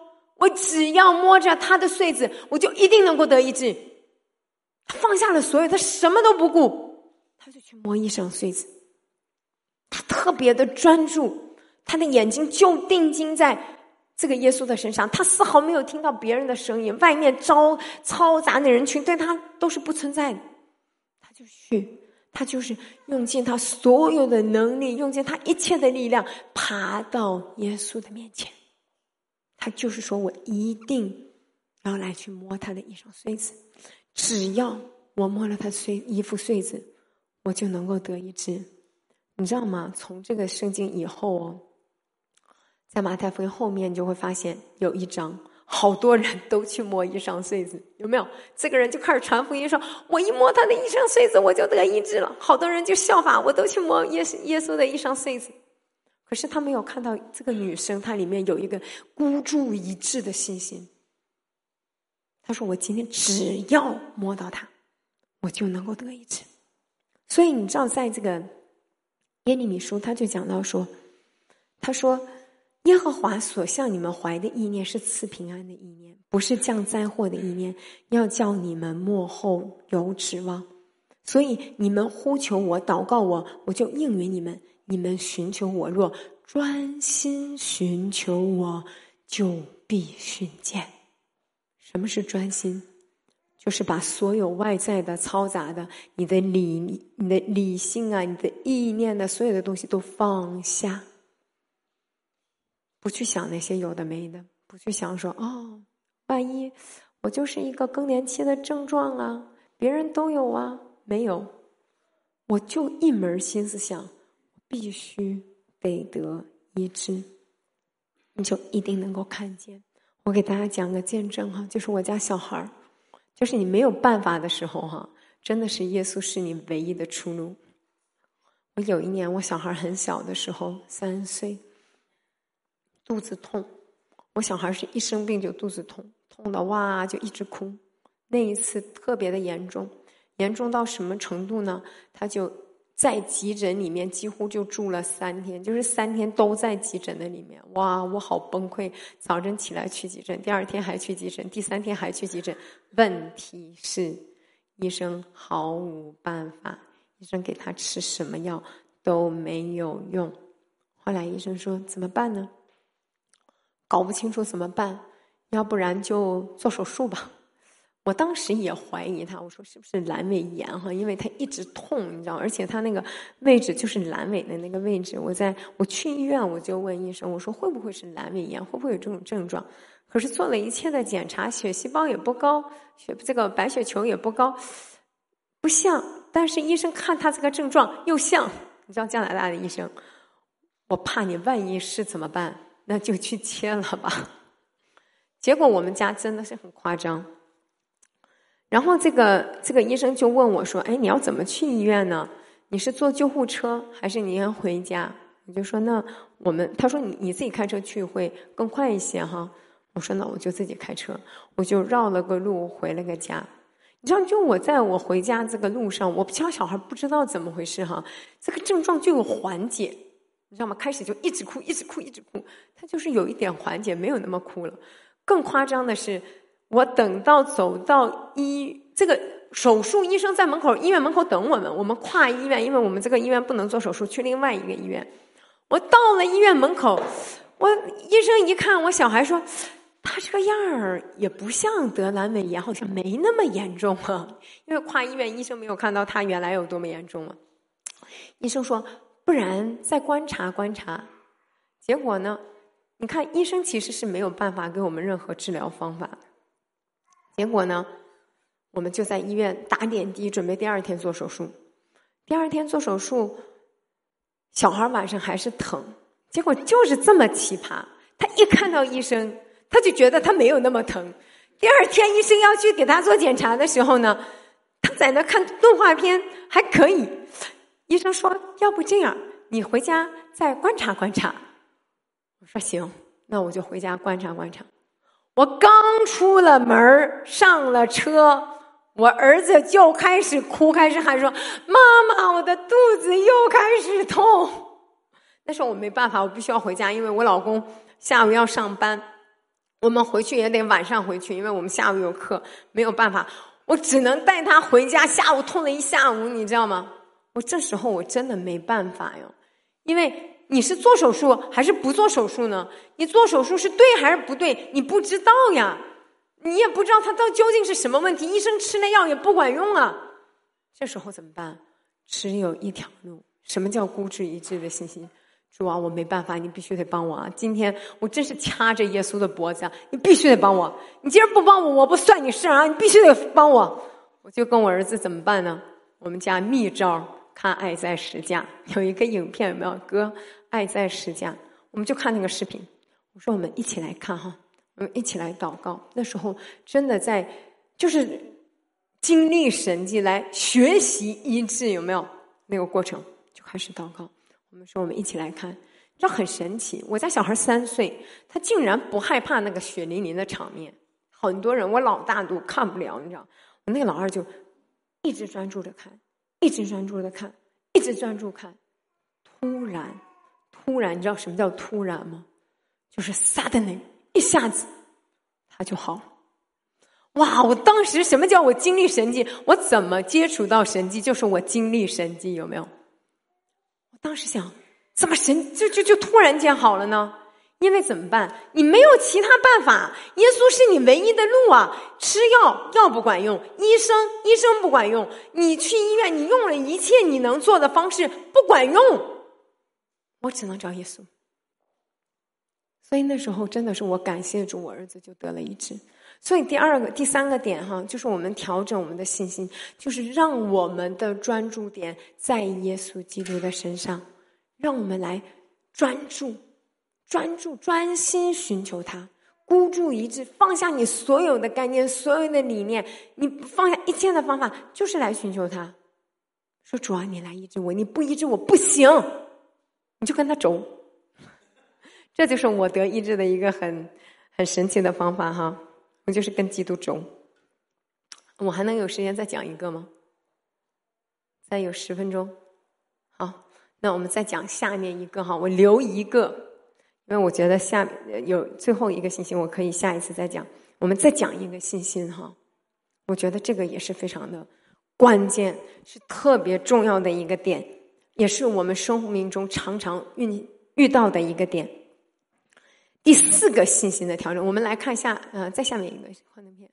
我只要摸着他的穗子，我就一定能够得医治。他放下了所有，他什么都不顾，他就去摸衣裳穗子。他特别的专注，他的眼睛就定睛在这个耶稣的身上，他丝毫没有听到别人的声音，外面嘈杂的人群对他都是不存在的。他就是用尽他所有的能力，用尽他一切的力量，爬到耶稣的面前。他就是说，我一定要来去摸他的衣裳穗子，只要我摸了他衣服穗子，我就能够得医治。你知道吗？从这个圣经以后在马太福音后面你就会发现有一章，好多人都去摸衣裳穗子，有没有？这个人就开始传福音说，我一摸他的衣裳穗子我就得医治了。好多人就效法，我都去摸耶稣的衣裳穗子。可是他没有看到这个女生，她里面有一个孤注一掷的信心。她说，我今天只要摸到他，我就能够得医治。所以你知道，在这个耶利米书他就讲到说，他说，耶和华所向你们怀的意念是赐平安的意念，不是降灾祸的意念，要叫你们末后有指望。所以你们呼求我，祷告我，我就应允你们。你们寻求我，若专心寻求我，就必寻见。什么是专心？就是把所有外在的嘈杂的，你的理性啊，你的意念的所有的东西都放下，不去想那些有的没的，不去想说万一我就是一个更年期的症状啊，别人都有啊，没有，我就一门心思想，必须得得医治，你就一定能够看见。我给大家讲个见证就是我家小孩，就是你没有办法的时候真的是耶稣是你唯一的出路。我有一年我小孩很小的时候，3岁，肚子痛，我小孩是一生病就肚子痛，痛的哇就一直哭。那一次特别的严重到什么程度呢？他就在急诊里面几乎就住了3天，就是3天都在急诊的里面。哇，我好崩溃，早晨起来去急诊，第2天还去急诊，第3天还去急诊。问题是医生毫无办法，医生给他吃什么药都没有用。后来医生说怎么办呢？搞不清楚怎么办，要不然就做手术吧。我当时也怀疑他，我说是不是阑尾炎因为他一直痛，你知道，而且他那个位置就是阑尾的那个位置。我去医院，我就问医生，我说会不会是阑尾炎，会不会有这种症状？可是做了一切的检查，血细胞也不高，这个白血球也不高，不像。但是医生看他这个症状又像，你知道加拿大的医生，我怕你万一是怎么办？那就去切了吧。结果我们家真的是很夸张。然后这个医生就问我说，你要怎么去医院呢？你是坐救护车还是你要回家？我就说他说你自己开车去会更快一些我说那我就自己开车，我就绕了个路回了个家。你知道，就我在我回家这个路上，我家小孩不知道怎么回事这个症状就有缓解，你知道吗？开始就一直哭，他就是有一点缓解，没有那么哭了。更夸张的是，我等到走到这个手术，医生在医院门口等我们跨医院，因为我们这个医院不能做手术，去另外一个医院。我到了医院门口，医生一看我小孩说，他这个样儿也不像得阑尾炎，好像没那么严重因为跨医院医生没有看到他原来有多么严重医生说不然再观察观察。结果呢，你看医生其实是没有办法给我们任何治疗方法的。结果呢，我们就在医院打点滴，准备第2天做手术。第2天做手术，小孩晚上还是疼。结果就是这么奇葩，他一看到医生，他就觉得他没有那么疼。第2天医生要去给他做检查的时候呢，他在那看动画片还可以。医生说要不这样，你回家再观察观察。我说行，那我就回家观察观察。我刚出了门上了车，我儿子就开始哭，开始喊说妈妈，我的肚子又开始痛。但是我没办法，我必须要回家，因为我老公下午要上班。 我们回去也得晚上回去，因为我们下午有课，没有办法，我只能带他回家，下午痛了一下午，你知道吗？这时候我真的没办法哟，因为你是做手术还是不做手术呢？你做手术是对还是不对？你不知道呀，你也不知道它究竟是什么问题，医生吃那药也不管用啊。这时候怎么办？只有一条路。什么叫孤注一掷的信心？主啊，我没办法，你必须得帮我啊！今天我真是掐着耶稣的脖子啊，你必须得帮我！你今儿不帮我，我不算你事啊！你必须得帮我！我就跟我儿子怎么办呢？我们家秘招看《爱在十架》，有一个影片有没有？哥，《爱在十架》，我们就看那个视频。我说我们一起来看哈，我们一起来祷告。那时候真的在就是经历神迹来学习医治，有没有那个过程？就开始祷告。我们说我们一起来看，这很神奇。我家小孩3岁，他竟然不害怕那个血淋淋的场面。很多人我老大都看不了，你知道，我那个老二就一直专注着看，一直专注的看，一直专注看。突然，你知道什么叫突然吗？就是suddenly，一下子他就好了。哇！我当时什么叫我经历神迹？我怎么接触到神迹？就是我经历神迹，有没有？我当时想，怎么神就突然间好了呢？因为怎么办？你没有其他办法，耶稣是你唯一的路啊！吃药不管用，医生不管用，你去医院你用了一切你能做的方式不管用，我只能找耶稣。所以那时候真的是我感谢主，我儿子就得了医治。所以第三个点哈，就是我们调整我们的信心，就是让我们的专注点在耶稣基督的身上，让我们来专心寻求他，孤注一掷，放下你所有的概念，所有的理念，你放下一切的方法，就是来寻求他。说主啊，你来医治我，你不医治我不行，你就跟他走。这就是我得医治的一个很神奇的方法哈。我就是跟基督走。我还能有时间再讲一个吗？再有10分钟。好，那我们再讲下面一个哈，我留一个，因为我觉得下面有最后一个信心，我可以下一次再讲。我们再讲一个信心哈，我觉得这个也是非常的关键，是特别重要的一个点，也是我们生命中常常遇到的一个点。第4个信心的调整，我们来看一下，再下面一个幻灯片。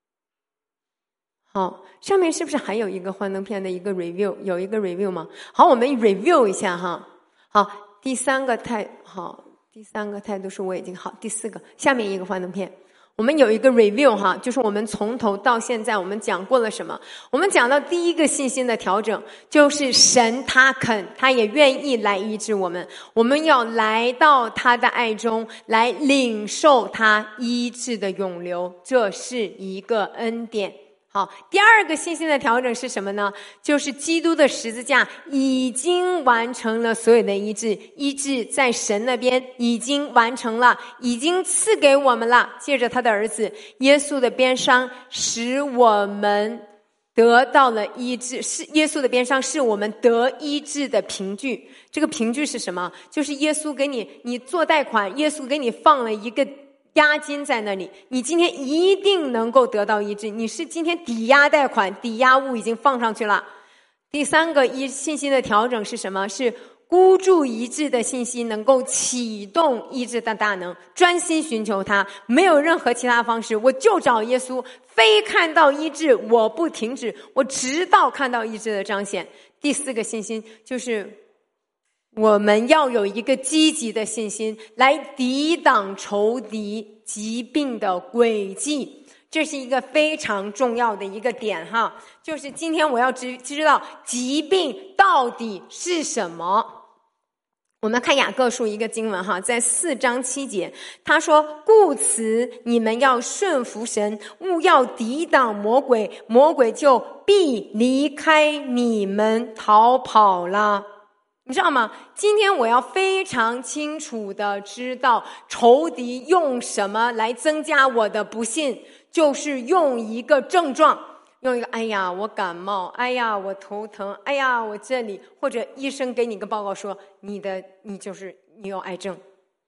好，上面是不是还有一个幻灯片的一个 review？ 有一个 review 吗？好，我们 review 一下哈。好，第三个态度是我已经好。第4个，下面一个幻灯片。我们有一个 review 哈，就是我们从头到现在我们讲过了什么？我们讲到第一个信心的调整，就是神他也愿意来医治我们，我们要来到他的爱中，来领受他医治的涌流，这是一个恩典。好，第2个信心的调整是什么呢？就是基督的十字架已经完成了所有的医治，医治在神那边已经完成了，已经赐给我们了。借着他的儿子耶稣的鞭伤，使我们得到了医治，是耶稣的鞭伤是我们得医治的凭据。这个凭据是什么？就是耶稣给你做贷款，耶稣给你放了一个押金在那里，你今天一定能够得到医治。你是今天抵押贷款，抵押物已经放上去了。第3个信心的调整是什么？是孤注一掷的信心能够启动医治的大能，专心寻求他，没有任何其他方式，我就找耶稣，非看到医治我不停止，我直到看到医治的彰显。第4个信心就是我们要有一个积极的信心来抵挡仇敌疾病的轨迹，这是一个非常重要的一个点哈。就是今天我要知道疾病到底是什么。我们看雅各书一个经文哈，在4章7节，他说：故此你们要顺服神，务要抵挡魔鬼，魔鬼就必离开你们逃跑了。你知道吗？今天我要非常清楚的知道仇敌用什么来增加我的不信，就是用一个症状，用一个哎呀我感冒，哎呀我头疼，哎呀我这里，或者医生给你个报告说你有癌症，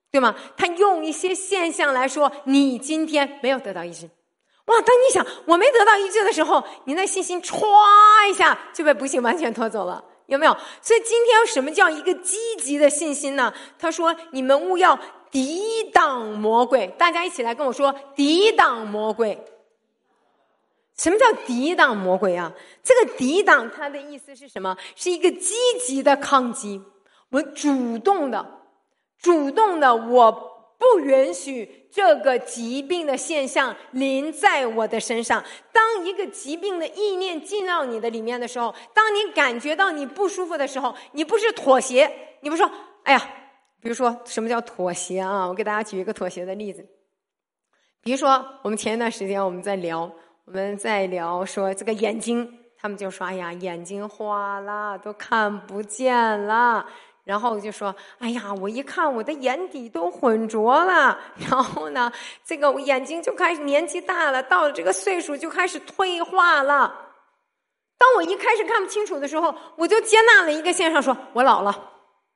对吗？他用一些现象来说，你今天没有得到医治。哇，当你想我没得到医治的时候，你那信心歘一下就被不幸完全拖走了，有没有？所以今天什么叫一个积极的信心呢？他说你们务要抵挡魔鬼。大家一起来跟我说，抵挡魔鬼。什么叫抵挡魔鬼啊？这个抵挡它的意思是什么？是一个积极的抗击。我主动的，我不允许这个疾病的现象临在我的身上。当一个疾病的意念进到你的里面的时候，当你感觉到你不舒服的时候，你不是妥协，你不说哎呀，比如说什么叫妥协啊？我给大家举一个妥协的例子。比如说我们前一段时间我们在聊说这个眼睛，他们就说哎呀眼睛花了，都看不见了。然后就说哎呀我一看我的眼底都浑浊了，然后呢这个我眼睛就开始年纪大了，到了这个岁数就开始退化了。当我一开始看不清楚的时候，我就接纳了一个现象，说我老了。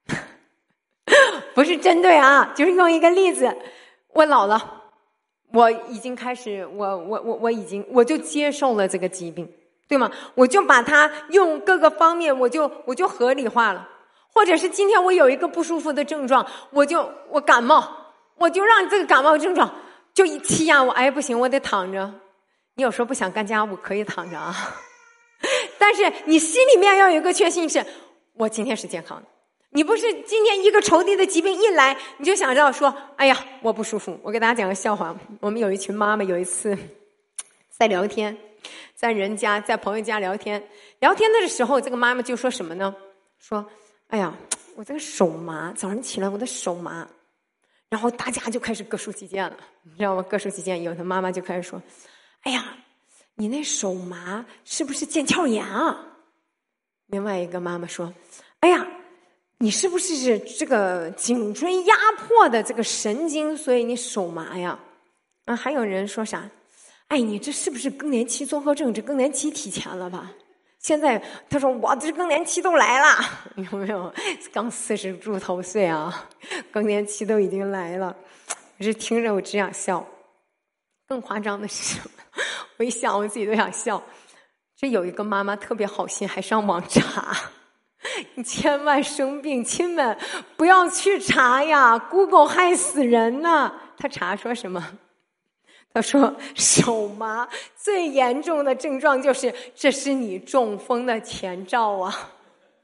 不是针对啊，就是用一个例子，我老了，我已经开始我就接受了这个疾病，对吗？我就把它用各个方面我就合理化了。或者是今天我有一个不舒服的症状，我感冒，我就让这个感冒症状就欺压我，哎不行，我得躺着。你有时候不想干家务可以躺着啊，但是你心里面要有一个确信，是我今天是健康的。你不是今天一个仇敌的疾病一来你就想着说哎呀我不舒服。我给大家讲个笑话，我们有一群妈妈有一次在聊天，在人家在朋友家聊天的时候，这个妈妈就说什么呢？说哎呀我这个手麻，早上起来我的手麻。然后大家就开始各抒己见了，你知道吗？各抒己见。有的妈妈就开始说哎呀你那手麻是不是腱鞘炎啊？另外一个妈妈说哎呀你是不是这个颈椎压迫的这个神经，所以你手麻呀？还有人说啥？哎，你这是不是更年期综合症？这更年期提前了吧？现在他说我这更年期都来了，有没有？刚40出头岁啊，更年期都已经来了。我这听着我只想笑。更夸张的是什么？我一想我自己都想笑。这有一个妈妈特别好心，还上网查。你千万生病亲们不要去查呀， Google 害死人呢。他查说什么？他说手麻最严重的症状就是这是你中风的前兆啊。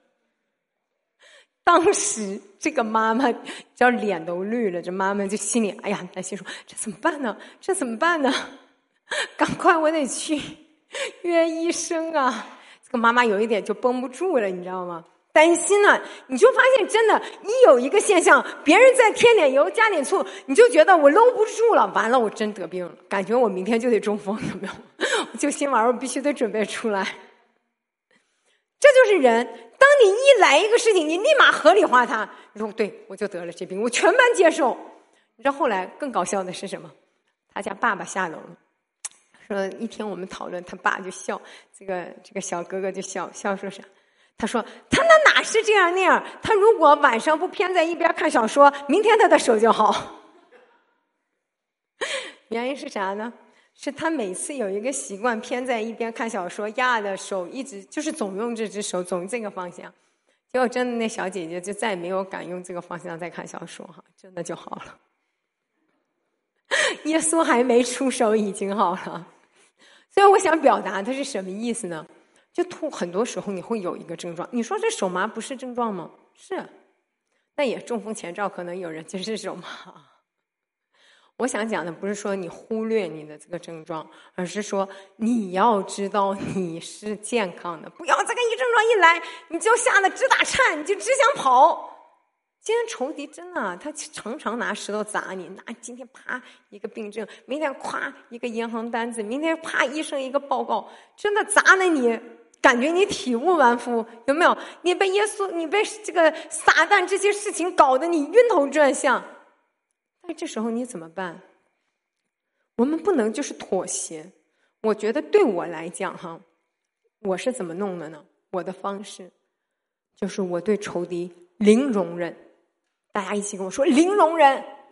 当时这个妈妈叫脸都绿了，这妈妈就心里哎呀担心说这怎么办呢？赶快我得去约医生啊。这个妈妈有一点就绷不住了，你知道吗？担心了，你就发现真的，一有一个现象，别人再添点油加点醋，你就觉得我搂不住了，完了我真得病了，感觉我明天就得中风，有没有？我就心玩我必须得准备出来。这就是人，当你一来一个事情，你立马合理化它，你说对，我就得了这病，我全班接受。你知道后来更搞笑的是什么？他家爸爸下楼了，说一天我们讨论，他爸就笑，这个小哥哥就笑说啥？他说他哪是这样那样，他如果晚上不偏在一边看小说，明天他的手就好。原因是啥呢？是他每次有一个习惯偏在一边看小说，压的手一直就是总用这只手，总这个方向。结果真的那小姐姐就再也没有敢用这个方向再看小说哈，真的就好了。耶稣还没出手已经好了。所以我想表达的是什么意思呢？就很多时候你会有一个症状，你说这手麻不是症状吗？是，那也中风前兆，可能有人就是手麻。我想讲的不是说你忽略你的这个症状，而是说你要知道你是健康的，不要这个一症状一来你就吓得直打颤，你就只想跑。今天仇敌真的他常常拿石头砸你，拿今天啪一个病症，明天咵一个银行单子，明天啪医生一个报告，真的砸了你，感觉你体无完肤，有没有？你被耶稣，你被这个撒旦这些事情搞得你晕头转向。但这时候你怎么办？我们不能就是妥协。我觉得对我来讲哈，我是怎么弄的呢？我的方式就是我对仇敌零容忍。大家一起跟我说零容忍。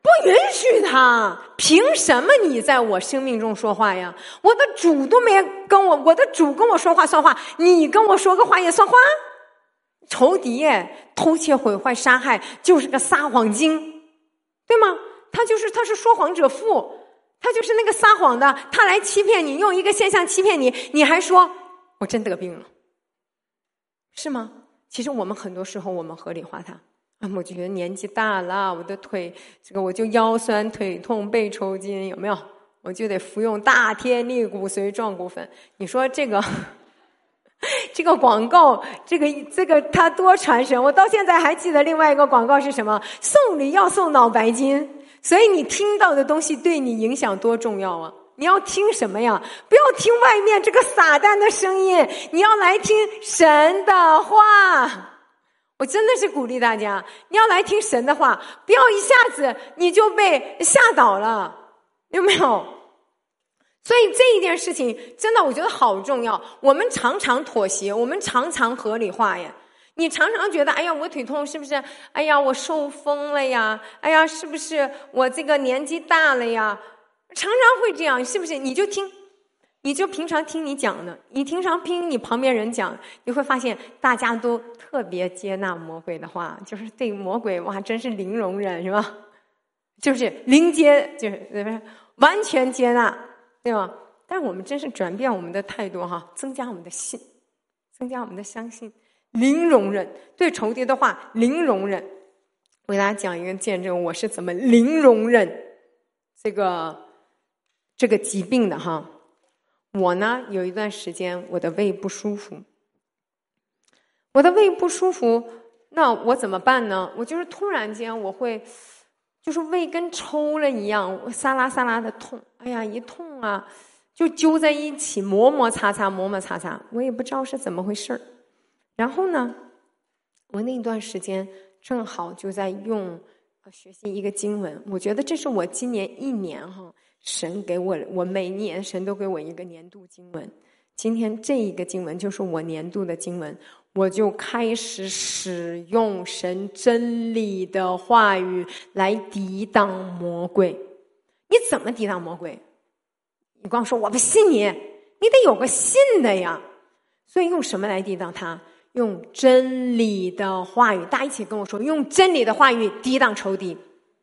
不允许他，凭什么你在我生命中说话呀？我的主都没跟我的主跟我说话算话，你跟我说个话也算话？仇敌偷窃毁坏杀害，就是个撒谎精，对吗？他是说谎者父，他就是那个撒谎的，他来欺骗你，用一个现象欺骗你，你还说我真得病了，是吗？其实我们很多时候我们合理化它。我觉得年纪大了，我的腿我就腰酸腿痛背抽筋，有没有？我就得服用大天力骨髓壮骨粉。你说这个广告，这个它多传神！我到现在还记得另外一个广告是什么？送礼要送脑白金。所以你听到的东西对你影响多重要啊！你要听什么呀？不要听外面这个撒旦的声音，你要来听神的话。我真的是鼓励大家，你要来听神的话，不要一下子你就被吓倒了，有没有？所以这一件事情真的我觉得好重要。我们常常妥协，我们常常合理化呀。你常常觉得哎呀我腿痛是不是？哎呀我受风了呀？哎呀是不是我这个年纪大了呀？常常会这样，是不是？你就平常听你讲的，你平常听你旁边人讲，你会发现大家都特别接纳魔鬼的话，就是对魔鬼哇真是零容忍，是吧？就是零接，就是完全接纳，对吧？但我们真是转变我们的态度哈，增加我们的信，增加我们的相信，零容忍，对仇敌的话零容忍。我给大家讲一个见证，我是怎么零容忍这个疾病的哈。我呢有一段时间我的胃不舒服，那我怎么办呢？我就是突然间我会就是胃跟抽了一样，我撒拉撒拉的痛，哎呀一痛啊就揪在一起磨磨擦擦，我也不知道是怎么回事。然后呢我那段时间正好就在学习一个经文，我觉得这是我今年一年神给我每年神都给我一个年度经文，今天这一个经文就是我年度的经文，我就开始使用神真理的话语来抵挡魔鬼。你怎么抵挡魔鬼？你光说我不信你得有个信的呀。所以用什么来抵挡他？用真理的话语。大家一起跟我说，用真理的话语抵挡仇敌。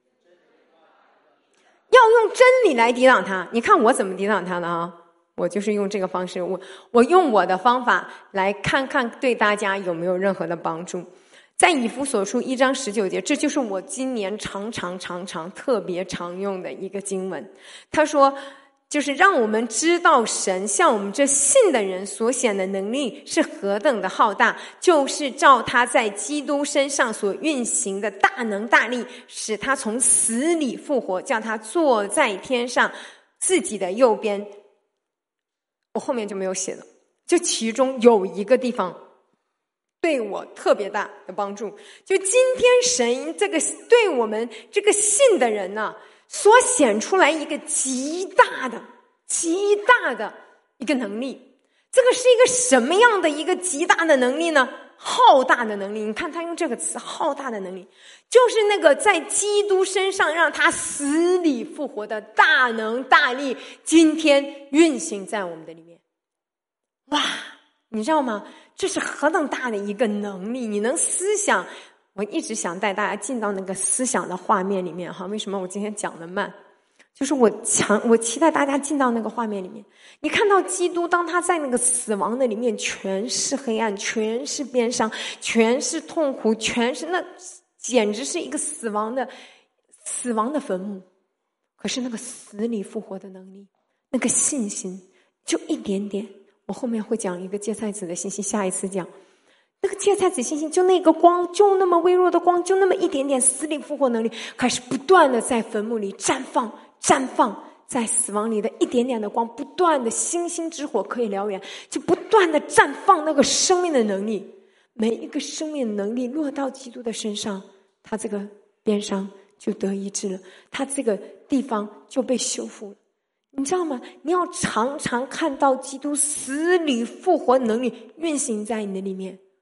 要用真理来抵挡他。你看我怎么抵挡他的啊？我就是用这个方式，我用我的方法来看看对大家有没有任何的帮助。在以弗所书1章19节，这就是我今年常常特别常用的一个经文。他说就是让我们知道神向我们这信的人所显的能力是何等的浩大，就是照他在基督身上所运行的大能大力，使他从死里复活，叫他坐在天上自己的右边。我后面就没有写了，就其中有一个地方对我特别大的帮助，就今天神这个对我们这个信的人呢所显出来一个极大的一个能力。这个是一个什么样的一个极大的能力呢？浩大的能力。你看他用这个词，浩大的能力，就是那个在基督身上让他死里复活的大能大力，今天运行在我们的里面。哇，你知道吗？这是何等大的一个能力！你能思想，我一直想带大家进到那个思想的画面里面哈。为什么我今天讲得慢？就是我期待大家进到那个画面里面。你看到基督，当他在那个死亡的里面，全是黑暗，全是鞭伤，全是痛苦，全是那简直是一个死亡的坟墓。可是那个死里复活的能力，那个信心，就一点点。我后面会讲一个芥菜籽的信息，下一次讲。那个芥菜籽信心，就那个光，就那么微弱的光，就那么一点点死里复活能力，开始不断的在坟墓里绽放，在死亡里的一点点的光，不断的星星之火可以燎原，就不断的绽放那个生命的能力。每一个生命的能力落到基督的身上，他这个鞭伤就得医治了，他这个地方就被修复了。你知道吗？你要常常看到基督死里复活能力运行在你的里面。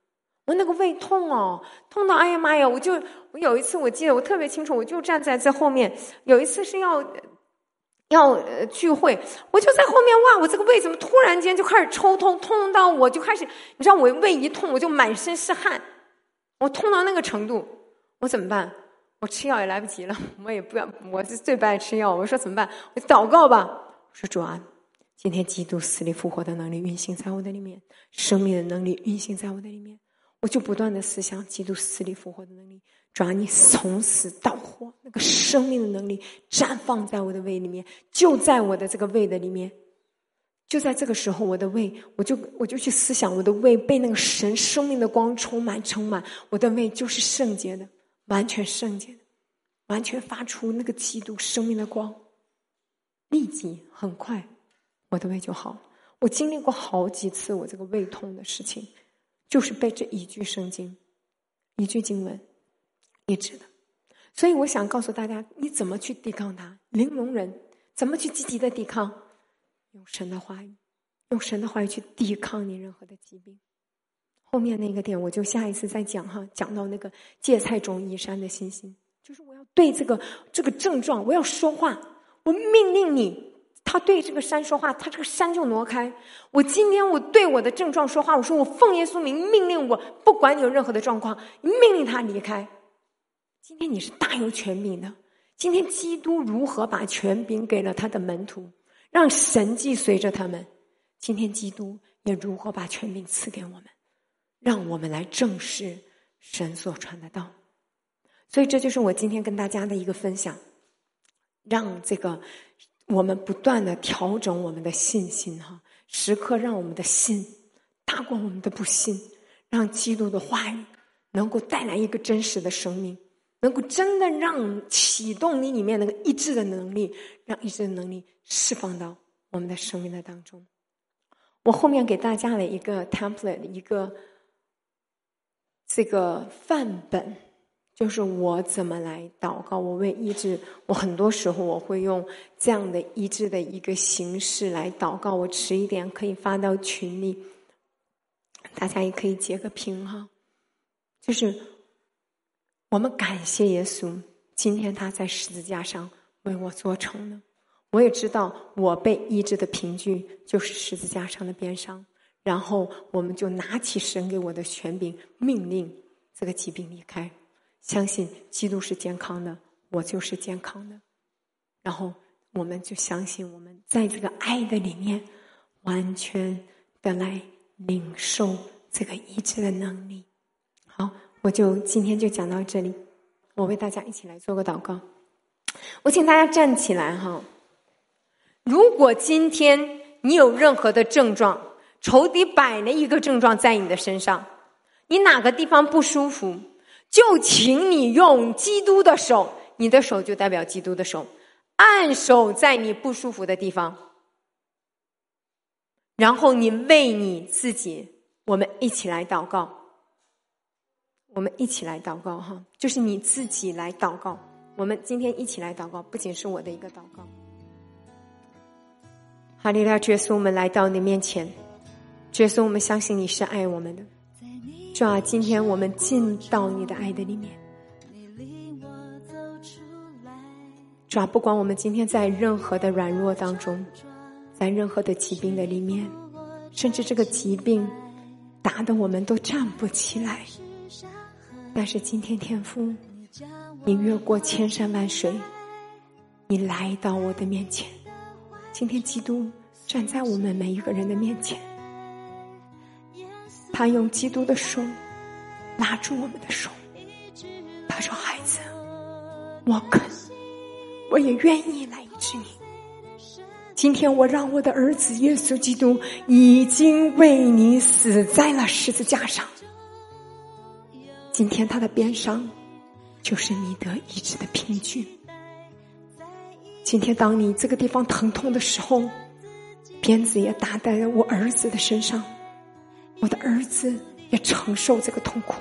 我那个胃痛哦，痛到哎呀妈呀！我有一次我记得我特别清楚，我就站在这后面，有一次是要聚会，我就在后面，哇，我这个胃怎么突然间就开始抽痛，痛到我就开始，你知道我胃一痛我就满身是汗，我痛到那个程度，我怎么办？我吃药也来不及了，我也不要，我是最不爱吃药，我说怎么办？我祷告吧，我说主啊，今天基督死里复活的能力运行在我的里面，生命的能力运行在我的里面，我就不断的思想基督死里复活的能力，主啊，你从死到活，那个生命的能力绽放在我的胃里面，就在我的这个胃的里面。就在这个时候，我的胃，我就去思想，我的胃被那个神生命的光充满，我的胃就是圣洁的，完全圣洁的，完全发出那个基督生命的光，立即很快我的胃就好了。我经历过好几次我这个胃痛的事情，就是被这一句圣经一句经文医治的。所以我想告诉大家，你怎么去抵抗它？零容忍，怎么去积极的抵抗？用神的话语，用神的话语去抵抗你任何的疾病。后面那个点我就下一次再讲哈，讲到那个芥菜种移山的信心，就是我要对这个症状我要说话，我命令你，他对这个山说话，他这个山就挪开。我今天我对我的症状说话，我说我奉耶稣名命令我，不管你有任何的状况，你命令他离开。今天你是大有权柄的，今天基督如何把权柄给了他的门徒，让神迹随着他们，今天基督也如何把权柄赐给我们，让我们来正视神所传的道。所以这就是我今天跟大家的一个分享，让这个我们不断的调整我们的信心哈，时刻让我们的信大过我们的不信，让基督的话语能够带来一个真实的生命，能够真的让启动你里面那个医治的能力，让医治的能力释放到我们的生命的当中。我后面给大家的一个 template， 一个这个范本，就是我怎么来祷告，我为医治，我很多时候我会用这样的医治的一个形式来祷告，我迟一点可以发到群里，大家也可以截个屏哈。就是我们感谢耶稣，今天他在十字架上为我做成了，我也知道我被医治的凭据就是十字架上的鞭伤，然后我们就拿起神给我的权柄，命令这个疾病离开，相信基督是健康的，我就是健康的，然后我们就相信我们在这个爱的里面完全的来领受这个医治的能力。好，我就今天就讲到这里，我为大家一起来做个祷告。我请大家站起来哈。如果今天你有任何的症状，仇敌摆了一个症状在你的身上，你哪个地方不舒服，就请你用基督的手，你的手就代表基督的手，按手在你不舒服的地方，然后你为你自己，我们一起来祷告，我们一起来祷告哈，就是你自己来祷告，我们今天一起来祷告，不仅是我的一个祷告。哈利路亚，耶稣，我们来到你面前，耶稣，我们相信你是爱我们的，主啊，今天我们进到你的爱的里面，主啊，不管我们今天在任何的软弱当中，在任何的疾病的里面，甚至这个疾病打得我们都站不起来，但是今天天父，你越过千山万水，你来到我的面前，今天基督站在我们每一个人的面前，他用基督的手拉住我们的手，他说，孩子，我肯，我也愿意来医治你。今天我让我的儿子耶稣基督已经为你死在了十字架上，今天他的鞭伤就是你得医治的凭据。今天当你这个地方疼痛的时候，鞭子也打在了我儿子的身上，我的儿子也承受这个痛苦，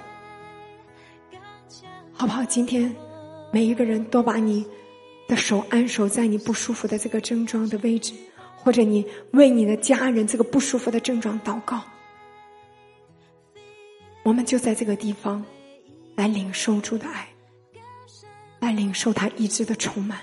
好不好？今天每一个人都把你的手安守在你不舒服的这个症状的位置，或者你为你的家人这个不舒服的症状祷告。 我们就在这个地方来领受主的爱，来领受他医治的充满。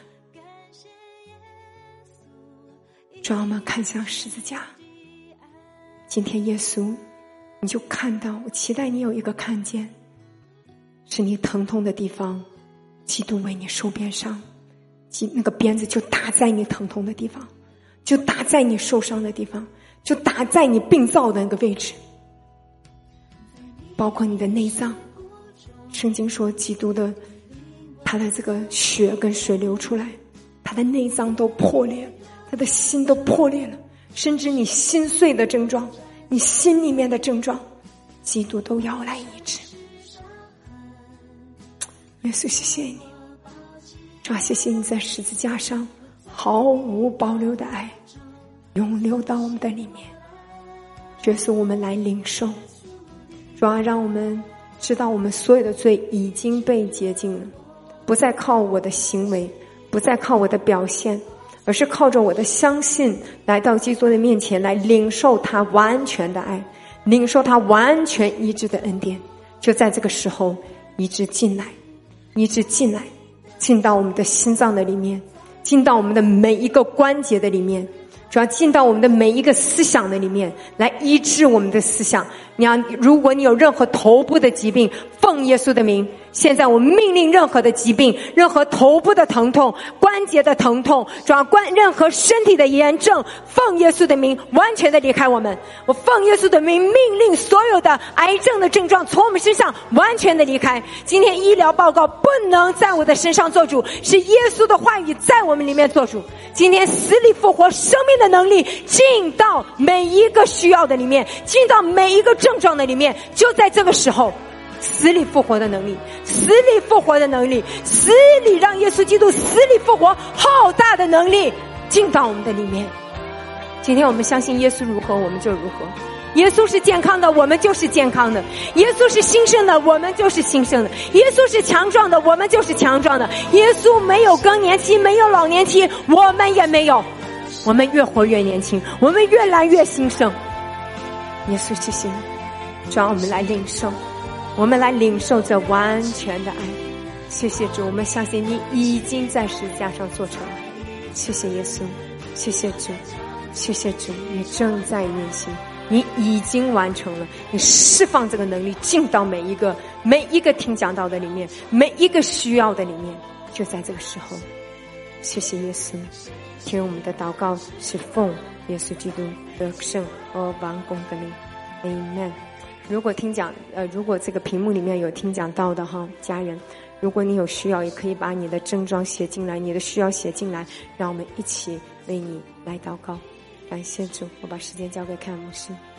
主要我们看向十字架，今天耶稣你就看到，我期待你有一个看见，是你疼痛的地方，基督为你受鞭伤，那个鞭子就打在你疼痛的地方，就打在你受伤的地方，就打在你病灶的那个位置，包括你的内脏。圣经说基督的他的这个血跟水流出来，他的内脏都破裂了，他的心都破裂了，甚至你心碎的症状，你心里面的症状，基督都要来医治。耶稣谢谢你，主啊谢谢你在十字架上毫无保留的爱涌流到我们的里面。耶稣我们来领受，主啊让我们知道我们所有的罪已经被洁净了，不再靠我的行为，不再靠我的表现，而是靠着我的相信来到基督的面前，来领受他完全的爱，领受他完全医治的恩典。就在这个时候医治进来，医治进来，进到我们的心脏的里面，进到我们的每一个关节的里面，主要进到我们的每一个思想的里面，来医治我们的思想。如果你有任何头部的疾病，奉耶稣的名，现在我命令任何的疾病，任何头部的疼痛，关节的疼痛，主要任何身体的炎症，奉耶稣的名完全的离开我们。我奉耶稣的名命令所有的癌症的症状从我们身上完全的离开。今天医疗报告不能在我的身上做主，是耶稣的话语在我们里面做主。今天死里复活生命的能力进到每一个需要的里面，进到每一个症状的里面。就在这个时候，死里复活的能力，死里复活的能力，死里让耶稣基督死里复活浩大的能力进到我们的里面。今天我们相信耶稣如何我们就如何，耶稣是健康的我们就是健康的，耶稣是兴盛的我们就是兴盛的，耶稣是强壮的我们就是强壮的，耶稣没有更年期，没有老年期，我们也没有，我们越活越年轻，我们越来越兴盛。耶稣谢谢你，主要我们来领受，我们来领受这完全的爱。谢谢主，我们相信你已经在十字架上做成了。谢谢耶稣，谢谢主，谢谢主，你正在运行，你已经完成了，你释放这个能力进到每一个听讲道的里面，每一个需要的里面。就在这个时候，谢谢耶稣，听我们的祷告是奉耶稣基督得胜和完工的名 Amen。 如果如果这个屏幕里面有听讲到的家人，如果你有需要，也可以把你的症状写进来，你的需要写进来，让我们一起为你来祷告。感谢主，我把时间交给凯牧师。